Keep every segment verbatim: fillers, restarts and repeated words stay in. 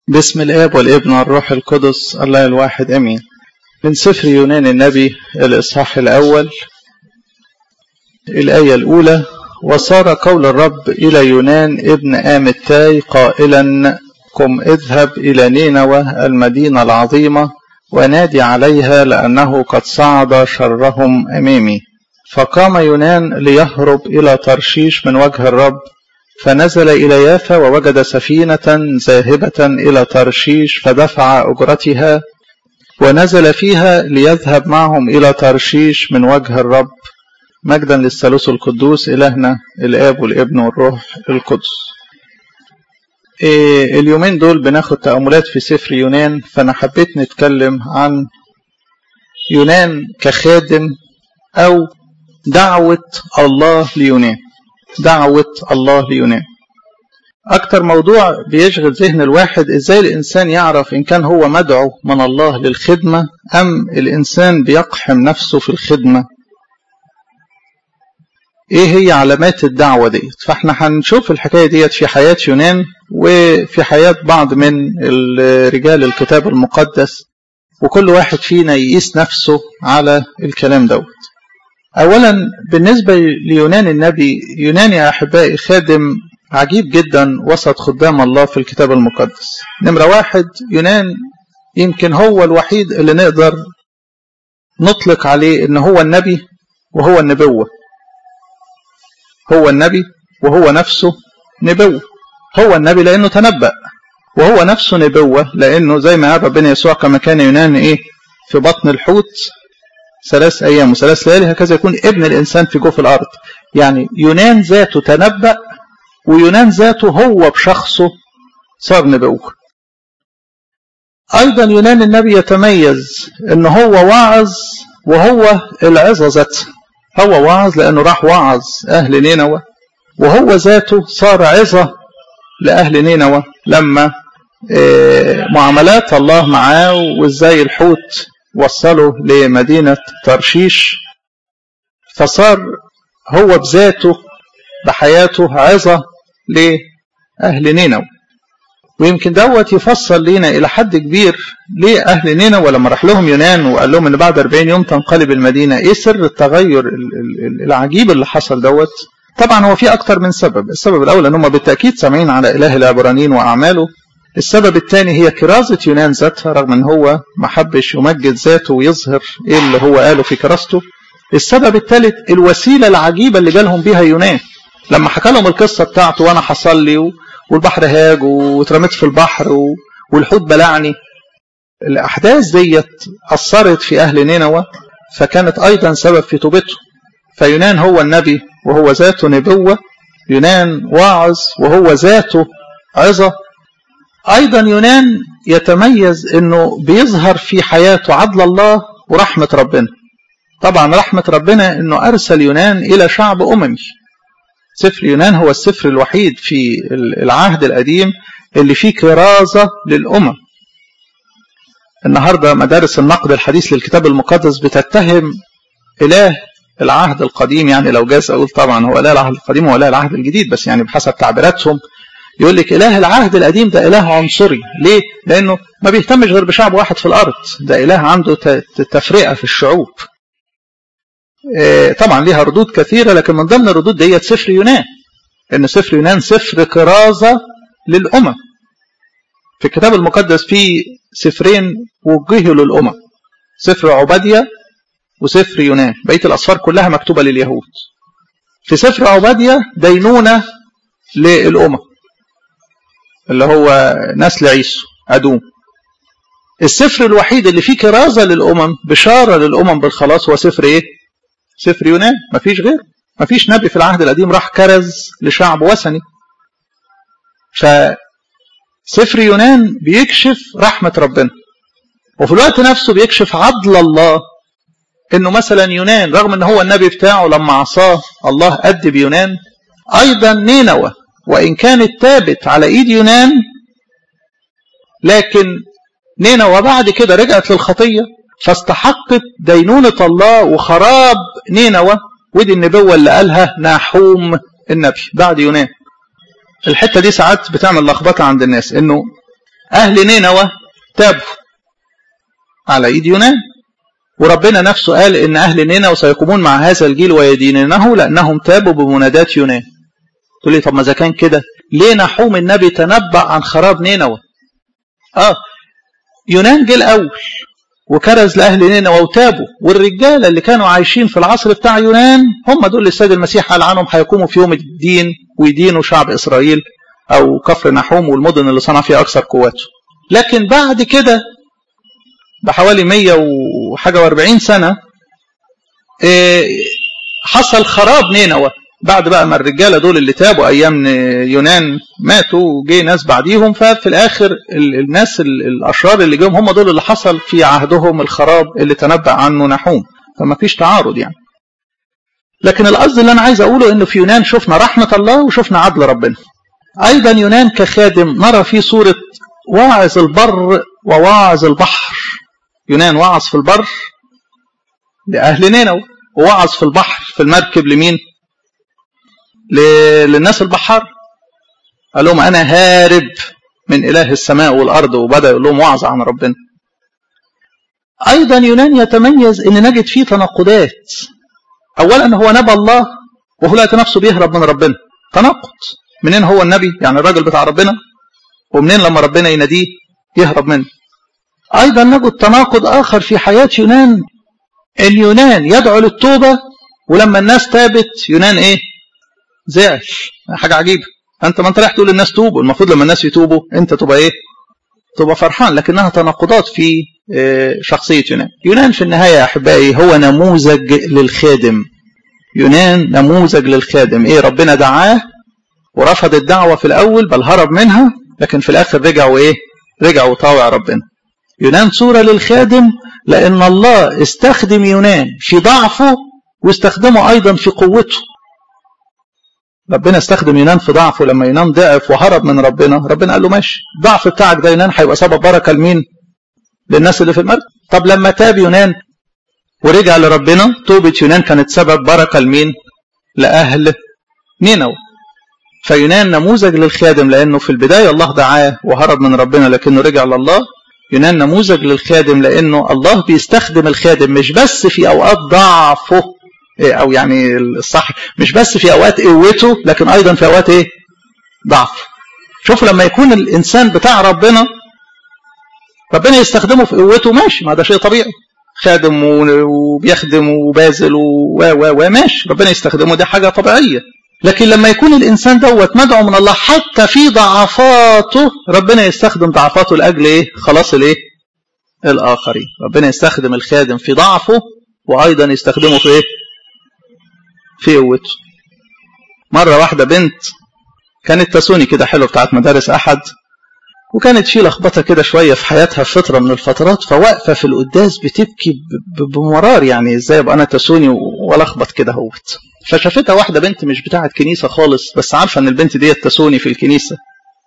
باسم الآب والابن والروح القدس الله الواحد أمين. من سفر يونان النبي الإصحاح الأول الآية الأولى: وصار قول الرب إلى يونان ابن آمتاي قائلا: قم اذهب إلى نينوى المدينة العظيمة ونادي عليها لأنه قد صعد شرهم أمامي. فقام يونان ليهرب إلى ترشيش من وجه الرب، فنزل إلى يافا ووجد سفينة ذاهبة إلى ترشيش فدفع أجرتها ونزل فيها ليذهب معهم إلى ترشيش من وجه الرب. مجدا للثالوث القدوس إلهنا الآب والابن والروح القدس. إيه اليومين دول بناخد تأملات في سفر يونان، فأنا حبيت نتكلم عن يونان كخادم أو دعوة الله ليونان. دعوة الله ليونان أكتر موضوع بيشغل ذهن الواحد، إزاي الإنسان يعرف إن كان هو مدعو من الله للخدمة أم الإنسان بيقحم نفسه في الخدمة. إيه هي علامات الدعوة ديت؟ فإحنا هنشوف الحكاية ديت في حياة يونان وفي حياة بعض من رجال الكتاب المقدس، وكل واحد فينا يقيس نفسه على الكلام دوت. أولا بالنسبة ليونان النبي، يونان يا أحبائي خادم عجيب جدا وسط خدام الله في الكتاب المقدس. نمرة واحد، يونان يمكن هو الوحيد اللي نقدر نطلق عليه إن هو النبي وهو النبوة. هو النبي وهو نفسه نبوة. هو النبي لأنه تنبأ، وهو نفسه نبوة لأنه زي ما قال ربنا يسوع كما كان يونان إيه في بطن الحوت ثلاث أيام وثلاث ليالي هكذا يكون ابن الإنسان في جوف الأرض. يعني يونان ذاته تنبأ، ويونان ذاته هو بشخصه صار نبوة. أيضا يونان النبي يتميز إن هو واعظ، وهو العظة ذاته. هو واعظ لأنه راح واعظ أهل نينوى، وهو ذاته صار عظة لأهل نينوى لما معاملات الله معاه وإزاي الحوت وصله لمدينة ترشيش، فصار هو بذاته بحياته عظة لأهل نينوى. ويمكن دوت يفصل لنا إلى حد كبير ليه أهل نينوى لما راح لهم يونان وقال لهم إن بعد أربعين يوم تنقلب المدينة، إيه سر التغير العجيب اللي حصل دوت. طبعا هو في أكتر من سبب. السبب الأول أن هم بالتأكيد سامعين على إله العبرانيين وأعماله. السبب الثاني هي كرازة يونان ذاتها، رغم ان هو ما حبش يمجد ذاته ويظهر ايه اللي هو قاله في كرازته. السبب الثالث الوسيلة العجيبة اللي جالهم بيها يونان لما حكى لهم القصة بتاعته، وانا حصل لي والبحر هاج واترميت في البحر والحوت بلعني. الاحداث ديت اثرت في اهل نينوى، فكانت ايضا سبب في توبته. فيونان هو النبي وهو ذاته نبوة، يونان واعظ وهو ذاته عظة. أيضا يونان يتميز أنه بيظهر في حياته عدل الله ورحمة ربنا. طبعا رحمة ربنا أنه أرسل يونان إلى شعب أممي. سفر يونان هو السفر الوحيد في العهد القديم اللي فيه كرازة للأمم. النهاردة مدارس النقد الحديث للكتاب المقدس بتتهم إله العهد القديم، يعني لو جاز أقول طبعا هو إله العهد القديم وإله العهد الجديد، بس يعني بحسب تعبيراتهم يقول لك إله العهد القديم ده إله عنصري. ليه؟ لأنه ما بيهتمش غير بشعب واحد في الأرض، ده إله عنده تفرقة في الشعوب. طبعا ليها ردود كثيرة، لكن من ضمن الردود ديت سفر يونان، إن سفر يونان سفر كرازة للأمم. في الكتاب المقدس في سفرين وجهوا للأمم، سفر عبادية وسفر يونان. بقية الأسفار كلها مكتوبة لليهود. في سفر عبادية دينونة للأمم اللي هو نسل عيسو أدوم. السفر الوحيد اللي فيه كرازة للأمم، بشارة للأمم بالخلاص، هو سفر إيه؟ سفر يونان. مفيش غير، مفيش نبي في العهد القديم راح كرز لشعب وثني. فسفر يونان بيكشف رحمة ربنا، وفي الوقت نفسه بيكشف عدل الله. إنه مثلا يونان رغم إن هو النبي بتاعه لما عصاه الله أدب يونان. أيضا نينوى وإن كانت تابت على إيد يونان، لكن نينوى بعد كده رجعت للخطية فاستحقت دينونة الله وخراب نينوى. ودي النبوة اللي قالها ناحوم النبي بعد يونان. الحتة دي ساعات بتعمل لخبطة عند الناس، انه أهل نينوى تابوا على إيد يونان، وربنا نفسه قال إن أهل نينوى سيقومون مع هذا الجيل ويدينونه لأنهم تابوا بمنادات يونان. تقول لي طب ما إذا كان كده ليه نحوم النبي تنبأ عن خراب نينوى؟ آه يونان جه الأول وكرز لأهل نينوى وتابوا، والرجالة اللي كانوا عايشين في العصر بتاع يونان هم دول اللي السيد المسيح قال عنهم هيقوموا في يوم الدين ويدينوا شعب إسرائيل أو كفر نحوم والمدن اللي صنع فيها أكثر قواته. لكن بعد كده بحوالي مية وحاجة واربعين سنة حصل خراب نينوى بعد بقى ما الرجالة دول اللي تابوا أيام يونان ماتوا وجي ناس بعديهم، ففي الآخر الناس الأشرار اللي جيهم هم دول اللي حصل في عهدهم الخراب اللي تنبأ عنه نحوم، فما فيش تعارض يعني. لكن القصد اللي أنا عايز أقوله إنه في يونان شفنا رحمة الله وشفنا عدل ربنا. أيضا يونان كخادم نرى فيه صورة واعظ البر وواعظ البحر. يونان وعظ في البر لأهل نينوى، ووعظ في البحر في المركب لمين؟ للناس البحار. قال لهم أنا هارب من إله السماء والأرض، وبدأ يقول لهم وعظ عن ربنا. أيضا يونان يتميز إن نجد فيه تناقضات. أولا هو نبى الله وهو لقى نفسه بيهرب من ربنا. تناقض، منين هو النبي يعني الراجل بتاع ربنا، ومنين لما ربنا يناديه يهرب منه. أيضا نجد تناقض آخر في حياة يونان، إن يونان يدعو للتوبة ولما الناس تابت يونان إيه؟ زعل. حاجة عجيبة، أنت ما أنت رايح تقول للناس توبوا، المفروض لما الناس يتوبوا أنت تبقى إيه؟ تبقى فرحان. لكنها تناقضات في شخصية يونان. يونان في النهاية يا أحبائي هو نموذج للخادم. يونان نموذج للخادم. إيه؟ ربنا دعاه ورفض الدعوة في الأول بل هرب منها، لكن في الآخر رجع وإيه؟ رجع وطاوع ربنا. يونان صورة للخادم لأن الله استخدم يونان في ضعفه واستخدمه أيضا في قوته. ربنا استخدم يونان في ضعفه لما يونان ضعف وهرب من ربنا، ربنا قال له ماشي، ضعف بتاعك ده يونان هيبقى سبب بركة لمين؟ للناس اللي في المركب. طب لما تاب يونان ورجع لربنا، توبة يونان كانت سبب بركة لمين؟ لأهل نينوى. فيونان نموذج للخادم لأنه في البداية الله دعاه وهرب من ربنا لكنه رجع لله. يونان نموذج للخادم لأنه الله بيستخدم الخادم مش بس في أوقات ضعفه، أو يعني الصح مش بس في أوقات قوته، لكن أيضا في أوقات إيه؟ ضعف. شوفوا لما يكون الإنسان بتاع ربنا ربنا يستخدمه في قوته ماشي، ما ده شيء طبيعي، خادم وبيخدم وبازل و و ماشي، ربنا يستخدمه، دي حاجة طبيعية. لكن لما يكون الإنسان دوت مدعو من الله حتى في ضعفاته، ربنا يستخدم ضعفاته لأجل إيه؟ خلاص الإيه؟ الآخرين. ربنا يستخدم الخادم في ضعفه وأيضا يستخدمه في إيه؟ في قوته. مرة واحدة بنت كانت تسوني كده حلو بتاعت مدارس أحد، وكانت في لخبطة كده شوية في حياتها في فترة من الفترات، فواقفة في القداس بتبكي بمرار، يعني ازاي ابقى انا تسوني ولخبط كده اهوت. فشافتها واحدة بنت مش بتاعت كنيسة خالص، بس عارفة ان البنت دي تسوني في الكنيسة.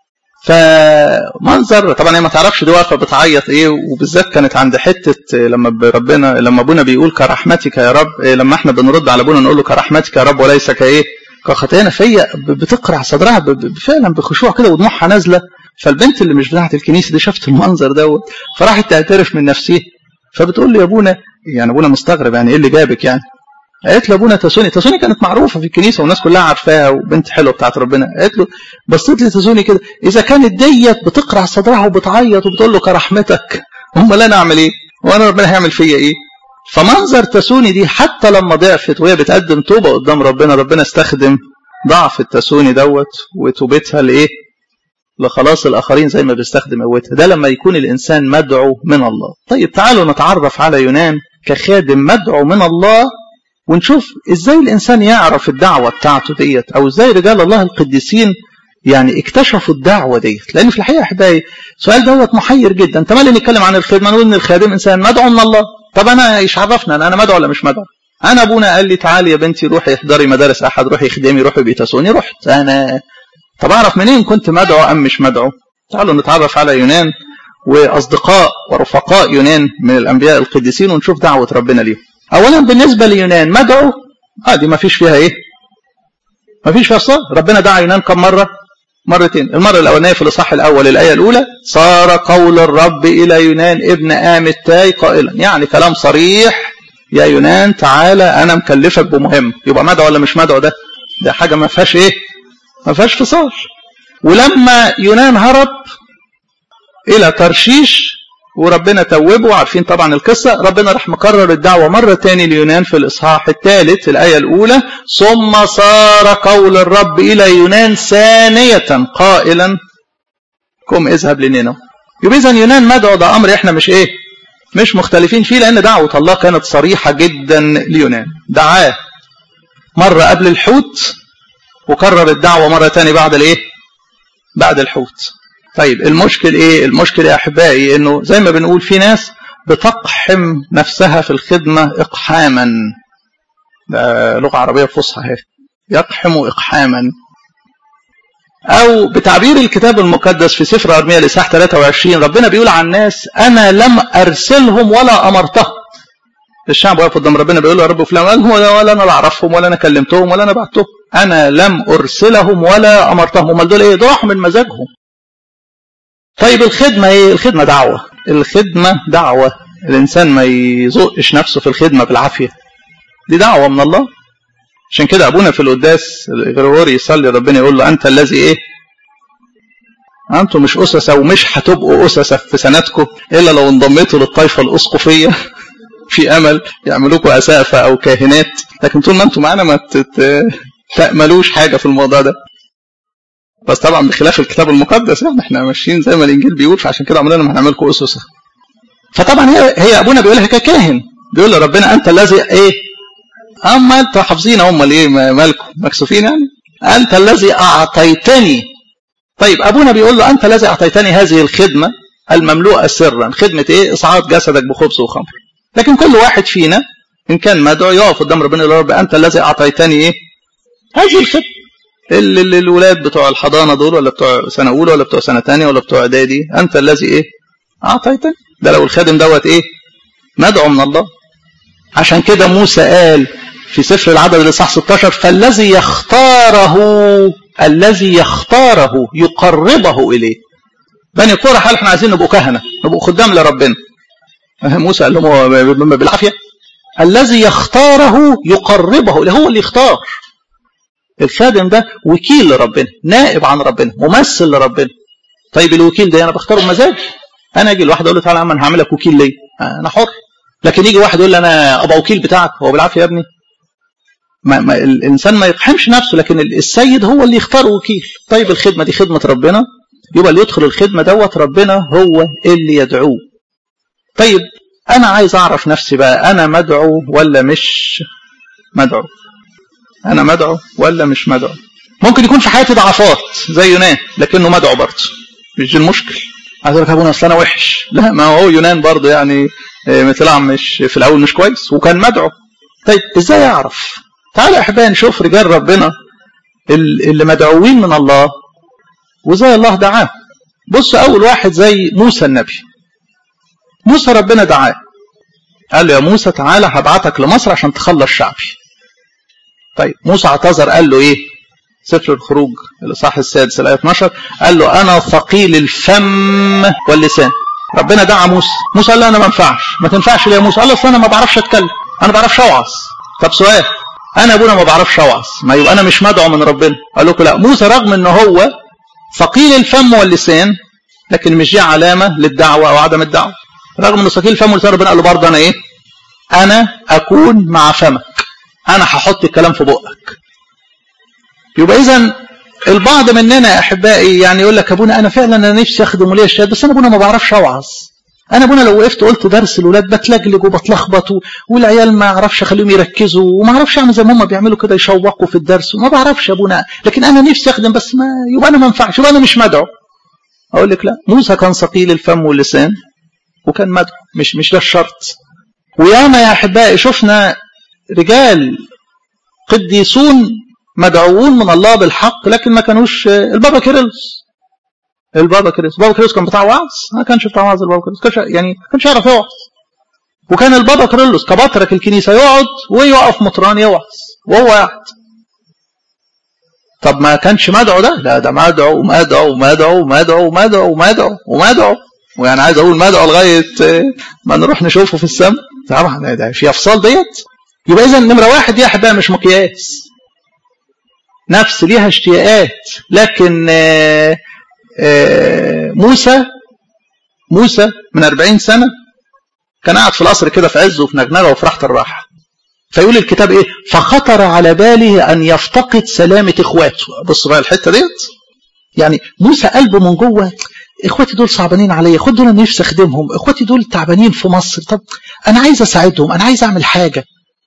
فمنظر طبعا هي ما تعرفش دي واقفة بتعيط ايه، وبالذات كانت عند حتة لما ربنا لما ابونا بيقول كرحمتك يا رب، لما احنا بنرد على ابونا نقول له كرحمتك يا رب وليس كايه كخطيئنا، فهي بتقرع صدرها فعلا بخشوع كده ودموعها نازله. فالبنت اللي مش بتاعت الكنيسه دي شافت المنظر دوت فراحت تعترف من نفسها، فبتقول لي يا ابونا، يعني ابونا مستغرب يعني ايه اللي جابك يعني. قالت له ابونا تسوني، تسوني كانت معروفه في الكنيسه والناس كلها عارفاها وبنت حلوه بتاعت ربنا. قالت له بصيت لي تسوني كده، اذا كانت ديت بتقرع صدرها وبتعيط وبتقول له كرحمتك، امال انا اعمل ايه؟ وانا ربنا هيعمل فيا ايه؟ فمنظر تسوني دي حتى لما ضعفت وهي بتقدم توبه قدام ربنا، ربنا استخدم ضعف التسوني دوت وتوبتها لايه؟ لخلاص الآخرين زي ما بيستخدم قوتها. ده لما يكون الإنسان مدعو من الله. طيب تعالوا نتعرف على يونان كخادم مدعو من الله، ونشوف إزاي الإنسان يعرف الدعوة بتاعته ديت، أو إزاي رجال الله القديسين يعني اكتشفوا الدعوة ديت. لأن في الحقيقة أحبائي السؤال دوت محير جدا. تملي نتكلم عن الخدمة نقول إن الخادم إنسان مدعو من الله. طب أنا إيش عرفنا أنا مدعو ولا مش مدعو؟ أنا أبونا قال لي تعالي يا بنتي روحي احضري مدارس أحد، روحي اخدمي، روحي بيتسوني، رحت أنا. طب أعرف منين كنت مدعو أم مش مدعو؟ تعالوا نتعرف على يونان وأصدقاء ورفقاء يونان من الأنبياء القديسين ونشوف دعوة ربنا ليهم. أولا بالنسبة ليونان مدعو، آه دي ما فيش فيها إيه؟ ما فيش فيها صلاة. ربنا دعا يونان كم مرة؟ مرتين. المرة الأولانية في الإصحاح الأول الآية الأولى صار قول الرب إلى يونان ابن آمتاي قائلا، يعني كلام صريح، يا يونان تعالى أنا مكلفك بمهم. يبقى مدعو ولا مش مدعو؟ ده ده حاجة ما فيهاش إيه؟ ما فيهاش فصال. ولما يونان هرب إلى ترشيش وربنا توبه، عارفين طبعا القصة، ربنا راح مكرر الدعوة مرة تاني ليونان في الإصحاح الثالث الآية الأولى ثم صار قول الرب إلى يونان ثانية قائلا قم اذهب لنينوى. يبقى إذن يونان مدعو، ده أمر إحنا مش إيه مش مختلفين فيه، لأن دعوة الله كانت صريحة جدا ليونان. دعاه مرة قبل الحوت وكرر الدعوة مرة تاني بعد الإيه بعد الحوت. طيب المشكل ايه؟ المشكل يا احبائي انه زي ما بنقول في ناس بتقحم نفسها في الخدمة اقحاما، ده لغة عربية فصحى اهي، يقحم اقحاما. او بتعبير الكتاب المقدس في سفر ارميا الاصحاح ثلاثة وعشرين ربنا بيقول عن الناس انا لم ارسلهم ولا امرتهم. الشعب واقف قدام ربنا بيقول له يا رب فلان قال ولا انا لا اعرفهم ولا انا كلمتهم ولا انا بعتهم، انا لم ارسلهم ولا امرتهم. امال دول ايه؟ دول من مزاجهم. طيب الخدمة ايه؟ الخدمة دعوة. الخدمة دعوة، الانسان ما يزقش نفسه في الخدمة بالعافية، دي دعوة من الله. عشان كده ابونا في القداس الغريغوري يصلي ربنا يقول له انت الذي ايه؟ انتم مش اسسة ومش هتبقوا اسسة في سنتكم الا لو انضميتوا للطائفة الاسقفية في امل يعملوكوا اسقفة او كاهنات، لكن طول ما انتم معانا ما تأملوش حاجة في الموضوع ده. بس طبعا بخلاف الكتاب المقدس، يعني احنا ماشيين زي ما الانجيل بيقول، فعشان كده عملنا ما هنعملكم اسسه. فطبعا هي هي ابونا بيقولها ككاهن، بيقول لربنا انت الذي ايه؟ اما انت حافظين هم الايه مالكم مكسوفين يعني؟ انت الذي اعطيتني. طيب ابونا بيقول له انت الذي اعطيتني هذه الخدمه المملوءه سرا. خدمه ايه؟ اصعاد جسدك بخبز وخمر. لكن كل واحد فينا ان كان مدعو يقف قدام ربنا يقول له رب انت الذي اعطيتني ايه؟ هذه الخدمه. اللي الولاد بتوع الحضانة دول ولا بتوع سنة أولى ولا بتوع سنة تانية ولا بتوع إعدادي، أنت الذي إيه؟ أعطيتني. ده لو الخادم دوت إيه؟ مدعو من الله. عشان كده موسى قال في سفر العدد الإصحاح ستة عشر فالذي يختاره الذي يختاره يقربه إليه. بني قرح قال إحنا عايزين نبقوا كهنة، نبقوا خدام لربنا. موسى قال لهم بالعافية الذي يختاره يقربه إليه، هو اللي يختار. الخادم ده وكيل لربنا، نائب عن ربنا، ممثل لربنا. طيب الوكيل ده انا بختاره بمزاجي. انا اجي لواحد اقول له تعالى يا عم انا هعملك وكيل ليه؟ انا حر. لكن يجي واحد يقول لي انا ابقى وكيل بتاعك، هو بالعافيه يا ابني. ما, ما الانسان ما يقحمش نفسه، لكن السيد هو اللي يختار وكيل. طيب الخدمه دي خدمه ربنا، يبقى اللي يدخل الخدمه دوت ربنا هو اللي يدعوه. طيب انا عايز اعرف نفسي بقى، انا مدعو ولا مش مدعو؟ أنا مدعو ولا مش مدعو؟ ممكن يكون في حياتي ضعفات زي يونان لكنه مدعو برضه، مش دي المشكل. عايز أقول لك أبونا أصل أنا وحش، لا ما هو يونان برضه يعني طلع مش في الأول مش كويس وكان مدعو. طيب إزاي أعرف؟ تعالى يا أحبائي نشوف رجال ربنا اللي مدعوين من الله وزي الله دعاه. بص أول واحد زي موسى النبي. موسى ربنا دعاه قال له يا موسى تعالى هبعتك لمصر عشان تخلص شعبي. طيب موسى اعتذر قال له ايه؟ سفر الخروج الاصحاح السادس الايه اثناشر قال له انا ثقيل الفم واللسان. ربنا دعا موسى، موسى قال له انا ما ينفعش. ما تنفعش ليه يا موسى؟ قال له اصل انا ما بعرفش اتكلم، انا ما بعرفش اوعظ. طب سؤال، انا ابونا ما بعرفش اوعظ، ما يبقى انا مش مدعو من ربنا. قال له لا، موسى رغم ان هو ثقيل الفم واللسان لكن مش دي علامه للدعوه او عدم الدعوه. رغم انه ثقيل الفم واللسان ربنا قال له برضه انا ايه؟ انا اكون مع فمك، انا هحط الكلام في بقك. يبقى اذا البعض مننا يا احبائي يعني يقول لك ابونا انا فعلا انا نفسي اخدم ولي الشهاده، بس انا ابونا ما بعرفش اوعظ. انا ابونا لو وقفت قلت درس الاولاد بتلجلج وبتلخبط والعيال ما اعرفش اخليهم يركزوا وما اعرفش اعمل زي ما هم بيعملوا كده يشوقوا في الدرس، وما بعرفش ابونا، لكن انا نفسي اخدم بس ما يبقى انا ما ينفعش، يبقى انا مش مدعو. اقول لك لا، موسى كان ثقيل الفم واللسان وكان مدعو، مش مش ده الشرط. وياما يا احبائي شفنا رجال قديسون مدعوون من الله بالحق لكن ما كانوش. البابا كيرلس البابا كيرلس البابا كيرلس كان بتاع وعظ؟ ما كانش بتاع وعظ. البابا كيرلس كانش يعني ما كانش يعرف يوعظ. وكان البابا كيرلس كبطرك الكنيسه يقعد ويقف مطران يوعظ وهو قاعد. طب ما كانش مدعو ده؟ لا ده مدعو ومدعو ومدعو ومدعو ومدعو ومدعو ومدعو، ويعني عايز اقول مدعو لغايه ما نروح نشوفه في السماء. طبعا ده في افصال ديت. يبقى اذا نمره واحد دي يا احبائي مش مقياس. نفس ليها اشتياقات، لكن آآ آآ موسى موسى من أربعين سنة كان قاعد في القصر كده في عزه وفي نجنجه وفي راحه الراحه. فيقول الكتاب ايه؟ فخطر على باله ان يفتقد سلامه اخواته. بصوا بقى الحته ديت، يعني موسى قلبه من جوه اخواتي دول صعبانين عليا، خد دول انا نفسي اخدمهم، اخواتي دول تعبانين في مصر، طب انا عايز اساعدهم، انا عايز اعمل حاجه.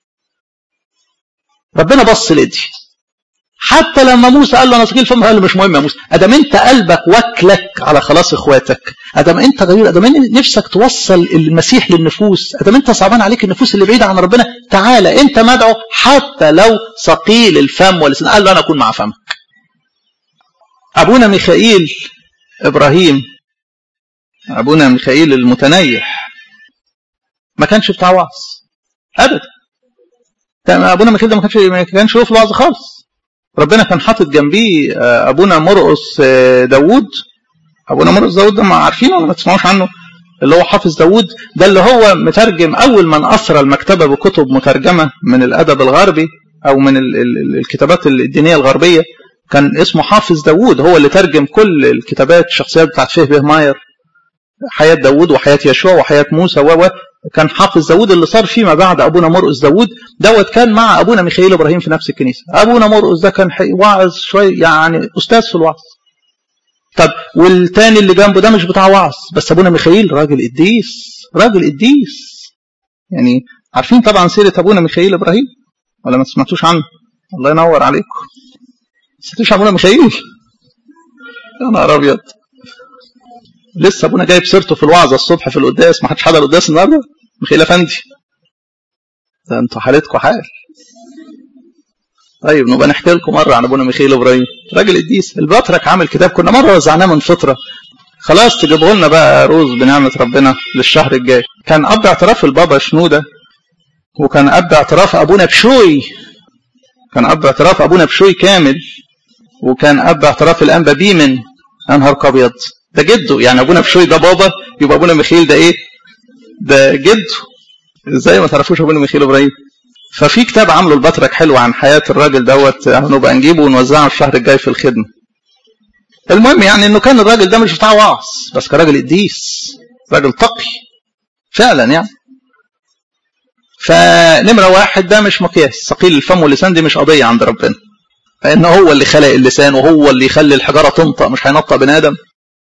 ربنا بص لدي، حتى لما موسى قال له انا ثقيل فم، قال له مش مهم يا موسى، ادام انت قلبك واكلك على خلاص اخواتك، ادام انت غير، ادام نفسك توصل المسيح للنفوس، ادام انت صعبان عليك النفوس اللي بعيده عن ربنا، تعالى انت مدعو حتى لو ثقيل الفم واللسان. قال له انا اكون مع فمك. ابونا ميخائيل ابراهيم، ابونا ميخائيل المتنيح، ما كانش بتاع وعظ ابدا. ابونا ميخائيل ده ما كانش ما كانش له في الوعظ خالص. ربنا كان حاطط جنبيه ابونا مرقس داوود. ابونا مرقس داوود ده ما عارفينه ولا ما تسمعوش عنه؟ اللي هو حافظ داوود ده، اللي هو مترجم اول من اسرى المكتبه بكتب مترجمه من الادب الغربي او من ال ال الكتابات الدينيه الغربيه. كان اسمه حافظ داوود، هو اللي ترجم كل الكتابات الشخصيات بتاعت فيه بهماير، حياه داوود وحياه يشوع وحياه موسى. و كان حافظ داوود اللي صار فيما بعد ابونا مرقس داوود دوت كان مع ابونا ميخائيل ابراهيم في نفس الكنيسه. ابونا مرقس ده كان واعظ شويه، يعني استاذ في الوعظ. طب والتاني اللي جنبه ده مش بتاع وعظ، بس ابونا ميخائيل راجل قديس، راجل قديس. يعني عارفين طبعا سيره ابونا ميخائيل ابراهيم ولا ما سمعتوش عنه؟ الله ينور عليكم. ما سمعتوش ابونا ميخائيل؟ يا نهار ابيض، لسه ابونا جايب سيرته في الوعظه الصبح في القداس. ما حدش حضر القداس النهارده؟ ميخائيل افندي ده انتوا حالتكم حال. طيب نبقى نحكي لكم مره عن ابونا ميخائيل ابراهيم، راجل قديس. البطرك عامل كتاب، كنا مره وزعناه من فتره، خلاص تجيبوا لنا بقى روز بنعمه ربنا للشهر الجاي. كان اب اعتراف البابا شنوده، وكان اب اعتراف ابونا بشوي، كان اب اعتراف ابونا بشوي كامل، وكان اب اعتراف الانبا بيمن. انهار ابيض، ده جده. يعني ابونا بشوي ده بابا، يبقى ابونا ميخائيل ده ايه؟ ده جده. ازاي ما تعرفوش ابونا ميخائيل ابراهيم؟ ففي كتاب عامله البطرك حلو عن حياه الراجل دوت، هنبقى نجيبه ونوزعه الشهر الجاي في الخدمه. المهم يعني انه كان الراجل ده مش بتاع وعظ، بس كان راجل قديس، راجل تقي فعلا يعني. فنمره واحد ده مش مقياس. ثقيل الفم واللسان دي مش قضيه عند ربنا، لانه هو اللي خلق اللسان وهو اللي يخلي الحجاره تنطق، مش هينطق بني ادم.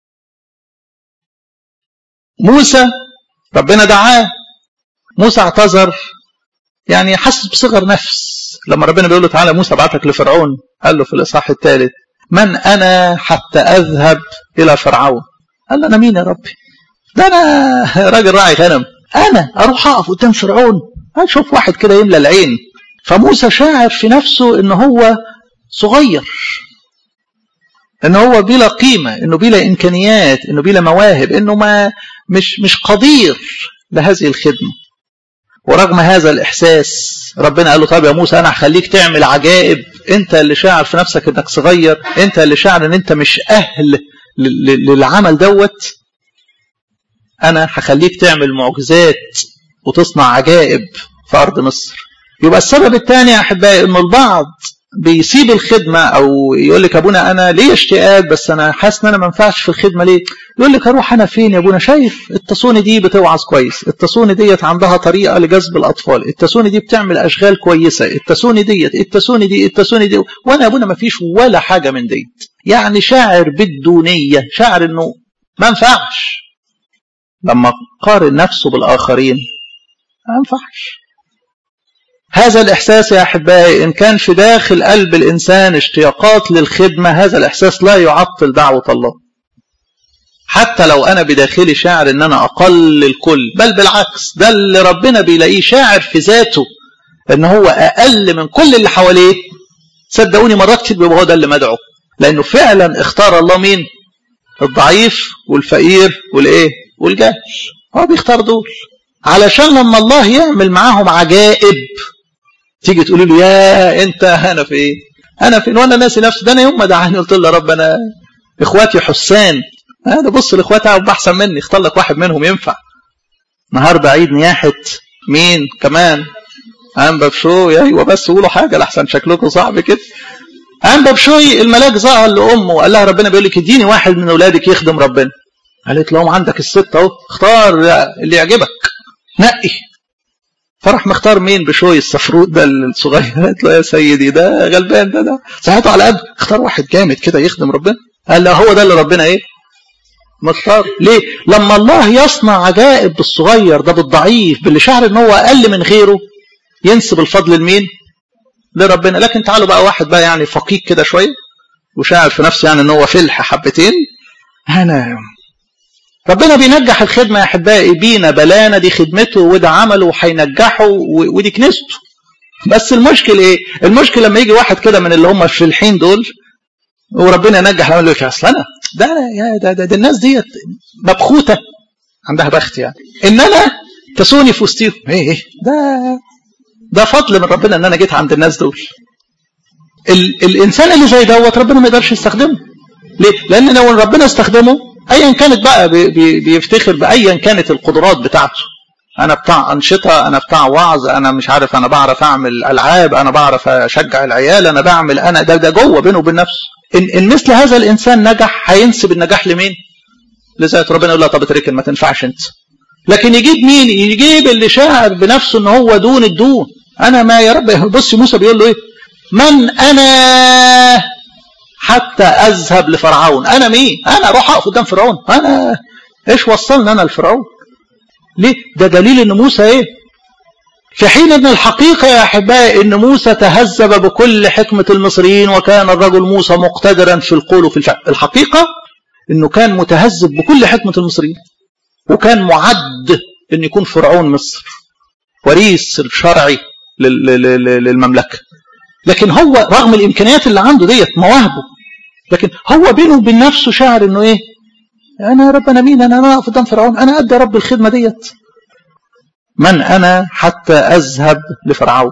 موسى ربنا دعاه، موسى اعتذر، يعني حس بصغر نفس. لما ربنا بيقول له تعالى موسى ابعتك لفرعون، قال له في الاصحاح الثالث من انا حتى اذهب الى فرعون؟ قال له انا مين يا ربي؟ ده انا راجل راعي غنم، انا اروح اقف قدام فرعون؟ اشوف واحد كده يملى العين. فموسى شاعر في نفسه ان هو صغير، ان هو بلا قيمه، انه بلا امكانيات، انه بلا مواهب، انه ما مش مش قدير لهذه الخدمه. ورغم هذا الاحساس ربنا قال له طب يا موسى انا هخليك تعمل عجائب. انت اللي شاعر في نفسك انك صغير، انت اللي شاعر ان انت مش اهل للعمل دوت، انا هخليك تعمل معجزات وتصنع عجائب في ارض مصر. يبقى السبب الثاني يا احبائي انه البعض بيسيب الخدمه، او يقول لك ابونا انا ليه اشتياق بس انا حاسس ان انا ما ينفعش في الخدمه. ليه؟ يقول لك اروح انا فين يا ابونا؟ شايف التصوني دي بتوعظ كويس، التصوني ديت عندها طريقه لجذب الاطفال، التصوني دي بتعمل اشغال كويسه، التصوني ديت التصوني دي التصوني دي، وانا يا ابونا ما فيش ولا حاجه من ديت. يعني شاعر بالدونيه، شاعر انه ما ينفعش. لما قارن نفسه بالاخرين ما ينفعش. هذا الإحساس يا أحبائي إن كان في داخل قلب الإنسان اشتياقات للخدمة، هذا الإحساس لا يعطل دعوة الله. حتى لو أنا بداخلي شاعر إن أنا أقل الكل، بل بالعكس، ده اللي ربنا بيلاقيه شاعر في ذاته إن هو أقل من كل اللي حواليه. صدقوني مرات كتير بيبقى هو ده اللي مدعو، لأنه فعلا اختار الله مين؟ الضعيف والفقير والإيه؟ والجاهل. هو بيختار دول علشان لما الله يعمل معاهم عجائب تيجي تقولي له يا انت هنا في ايه؟ انا فين وانا ناسي نفسي؟ ده انا يوم ما دعاني قلت له يا رب انا اخواتي حسان، انا بص لاخواتي ابقى احسن مني، اختار لك واحد منهم ينفع. نهار بعيد نياحه مين كمان؟ انبا بشوي. ايوه بس قولوا حاجه لحسن شكلكم صعب كده. انبا بشوي الملاك ظهر لامه وقال لها ربنا بيقول لك اديني واحد من اولادك يخدم ربنا. قالت لهم عندك الست اهو، اختار اللي يعجبك نقي. فرح مختار مين؟ بشوي الصفروت ده الصغير. قالت له يا سيدي ده غلبان، ده ده صحته على قد، اختار واحد جامد كده يخدم ربنا. قال له هو ده اللي ربنا ايه مختار. ليه؟ لما الله يصنع عجائب بالصغير ده، بالضعيف، باللي شعر ان هو اقل من غيره، ينسب الفضل لمين؟ لربنا. لكن تعالوا بقى واحد بقى يعني فقيق كده شويه وشاعر في نفسه يعني ان هو فلح حبتين، انا ربنا بينجح الخدمه يا احبائي بينا بلانا، دي خدمته وده عمله وهينجحه ودي كنيسته. بس المشكله ايه؟ المشكله لما يجي واحد كده من اللي هم الفلحين دول وربنا ينجح، يقول لك اصل انا ده يا ده, ده, ده الناس ديت مبخوته عندها بخت يعني، ان انا تسوني في وسطيهم. ايه ايه ده ده فضل من ربنا ان انا جيت عند الناس دول. ال الانسان اللي زي دوت ربنا ما يقدرش يستخدمه. ليه؟ لان لو ربنا استخدمه ايا كانت بقى بي بي بيفتخر بايا كانت القدرات بتاعته، انا بتاع انشطه، انا بتاع وعظ، انا مش عارف، انا بعرف اعمل العاب، انا بعرف اشجع العيال، انا بعمل، انا ده ده جوه بينه وبين نفسه. ان, إن مثل هذا الانسان نجح هينسب النجاح لمين؟ لذات ربنا. يقول له طب اتركن ما تنفعش انت. لكن يجيب مين؟ يجيب اللي شاعر بنفسه ان هو دون الدون. انا ما يا رب. بص موسى بيقول له ايه؟ من انا حتى اذهب لفرعون؟ انا مين؟ انا اروح اقف قدام فرعون؟ انا ايش وصلنا انا لفرعون؟ ليه؟ ده دليل ان موسى ايه؟ في حين ان الحقيقه يا احبائي ان موسى تهذب بكل حكمه المصريين، وكان الرجل موسى مقتدرا في القول وفي الفعل. الحقيقه انه كان متهذب بكل حكمه المصريين، وكان معد ان يكون فرعون مصر وريث الشرعي للمملكه. لكن هو رغم الامكانيات اللي عنده ديت مواهبه، لكن هو بينه وبين نفسه شاعر انه ايه؟ انا يا رب انا مين؟ انا انا اقف قدام فرعون؟ انا ادي يا رب الخدمه ديت. من انا حتى اذهب لفرعون؟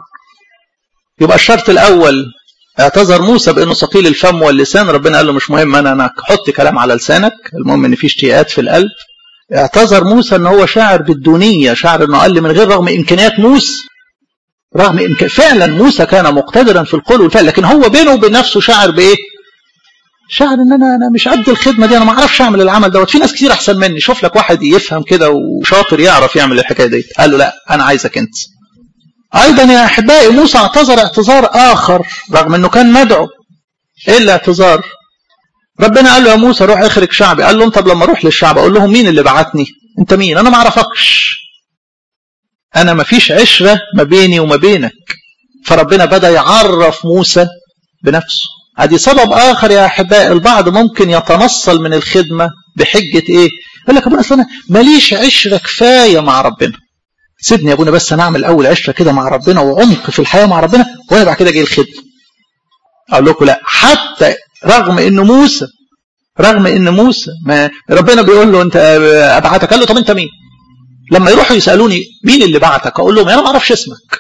يبقى الشرط الاول اعتذر موسى بانه ثقيل الفم واللسان. ربنا قال له مش مهم، انا انا حط كلام على لسانك، المهم ان في اشتياقات في القلب. اعتذر موسى ان هو شاعر بالدونيه، شاعر انه اقل من غير، رغم امكانيات موسى، رغم إمكان فعلا موسى كان مقتدرا في القول والفعل، لكن هو بينه وبين نفسه شاعر بايه؟ شاعر ان انا انا مش قد الخدمه دي، انا ما اعرفش اعمل العمل دوت، في ناس كتير احسن مني، شوف لك واحد يفهم كده وشاطر يعرف يعمل الحكايه دي. قال له لا انا عايزك انت. ايضا يا احبائي موسى اعتذر اعتذار اخر رغم انه كان مدعو. ايه الاعتذار؟ ربنا قال له يا موسى روح اخرج شعبي. قال له انت لما اروح للشعب اقول لهم مين اللي بعتني؟ انت مين؟ انا ما اعرفكش، انا ما فيش عشره ما بيني وما بينك. فربنا بدا يعرف موسى بنفسه. ادي سبب اخر يا احبائي. البعض ممكن يتنصل من الخدمه بحجه ايه؟ يقول لك يا ابونا اصل انا ماليش عشره كفايه مع ربنا، سيبني يا ابونا بس انا اعمل اول عشره كده مع ربنا وعمق في الحياه مع ربنا وانا بعد كده جاي الخدمه. اقول لكم لا، حتى رغم ان موسى رغم ان موسى ما ربنا بيقول له انت ابعتك، قال له طب انت مين؟ لما يروحوا يسالوني مين اللي بعتك اقول لهم انا ما اعرفش اسمك.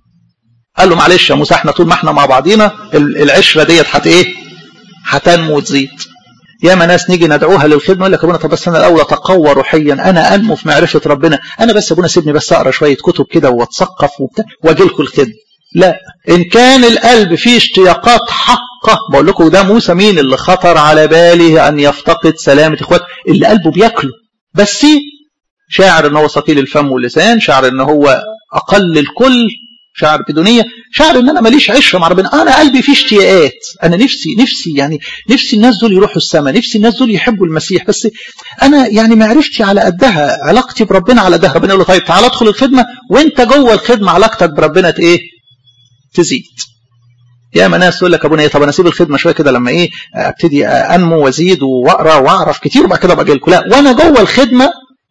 قال له معلش يا موسى احنا طول ما احنا مع بعضينا العشره ديت هت ايه؟ هتنمو وتزيد. ياما ناس نيجي ندعوها للخدمه يقول لك يا ابونا طب بس انا الاول اتقوى روحيا، انا انمو في معرفه ربنا، انا بس يا ابونا سيبني بس اقرا شويه كتب كده واتثقف وبتاع واجي لكم الخدمه. لا، ان كان القلب فيه اشتياقات حقه، بقول لكم ده موسى مين اللي خطر على باله ان يفتقد سلامه اخواته؟ اللي قلبه بياكله بس شاعر ان هو ثقيل الفم واللسان، شاعر ان هو اقل الكل، شاعر بدونيه، شاعر ان انا ماليش عشره مع ربنا، انا قلبي فيه اشتياقات، انا نفسي نفسي يعني نفسي الناس دول يروحوا السماء، نفسي الناس دول يحبوا المسيح، بس انا يعني معرفتي على قدها، علاقتي بربنا على قدها. ربنا يقول له طيب تعال ادخل الخدمه وانت جوه الخدمه علاقتك بربنا ايه؟ تزيد. ياما ناس تقول لك ابونا ايه طب انا اسيب الخدمه شويه كده لما ايه ابتدي انمو وازيد واقرا واعرف كتير وبعد كده ابقى اجي لكم. لا، وانا جوه الخدمه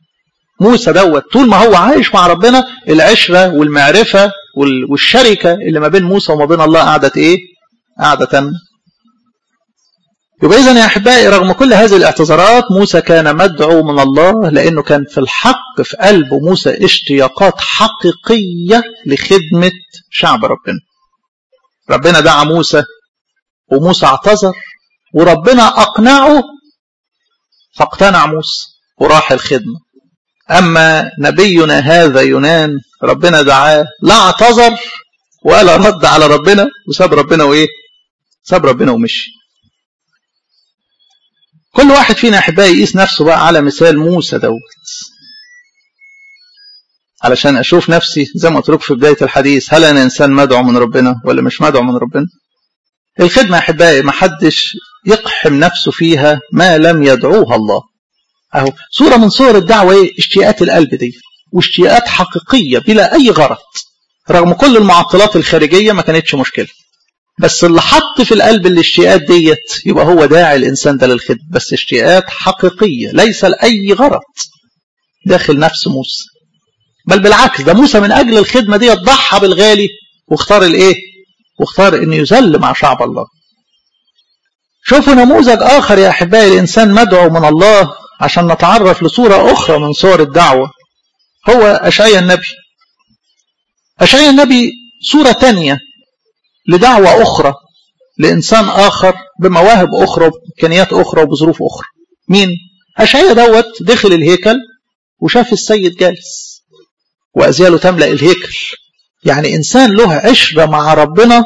موسى دوت طول ما هو عايش مع ربنا العشره والمعرفه والشركه اللي ما بين موسى وما بين الله قعدت ايه؟ قعدة. يبقى اذا يا احبائي رغم كل هذه الاعتذارات موسى كان مدعو من الله، لانه كان في الحق في قلب موسى اشتياقات حقيقيه لخدمه شعب ربنا. ربنا دعا موسى وموسى اعتذر وربنا أقنعه فاقتنع موسى وراح الخدمة. أما نبينا هذا يونان ربنا دعاه لا اعتذر ولا رد على ربنا وساب ربنا وإيه؟ ساب ربنا ومشي. كل واحد فينا أحبائي يقيس نفسه بقى على مثال موسى دوت، علشان أشوف نفسي زي ما أترك في بداية الحديث، هل أنا إنسان مدعو من ربنا ولا مش مدعو من ربنا؟ الخدمة أحبائي ما حدش يقحم نفسه فيها ما لم يدعوها الله. أهو صورة من صور الدعوة إيه؟ اشتياقات القلب دي، واشتياقات حقيقية بلا أي غرض، رغم كل المعطلات الخارجية ما كانتش مشكلة، بس اللي حط في القلب الاشتياقات ديت يبقى هو داعي الإنسان ده للخدمة، بس اشتياقات حقيقية ليس لأي غرض داخل نفس موسى. بل بالعكس، ده موسى من أجل الخدمة دي ضحى بالغالي واختار الإيه؟ واختار إنه يذل مع شعب الله. شوفوا نموذج آخر يا أحبائي الإنسان مدعو من الله عشان نتعرف لصورة أخرى من صور الدعوة، هو أشعياء النبي. أشعياء النبي صورة تانية لدعوة أخرى لإنسان آخر بمواهب أخرى وإمكانيات أخرى وبظروف أخرى. مين؟ أشعياء دوت دخل الهيكل وشاف السيد جالس وأزياله تملأ الهيكل، يعني إنسان له عشرة مع ربنا.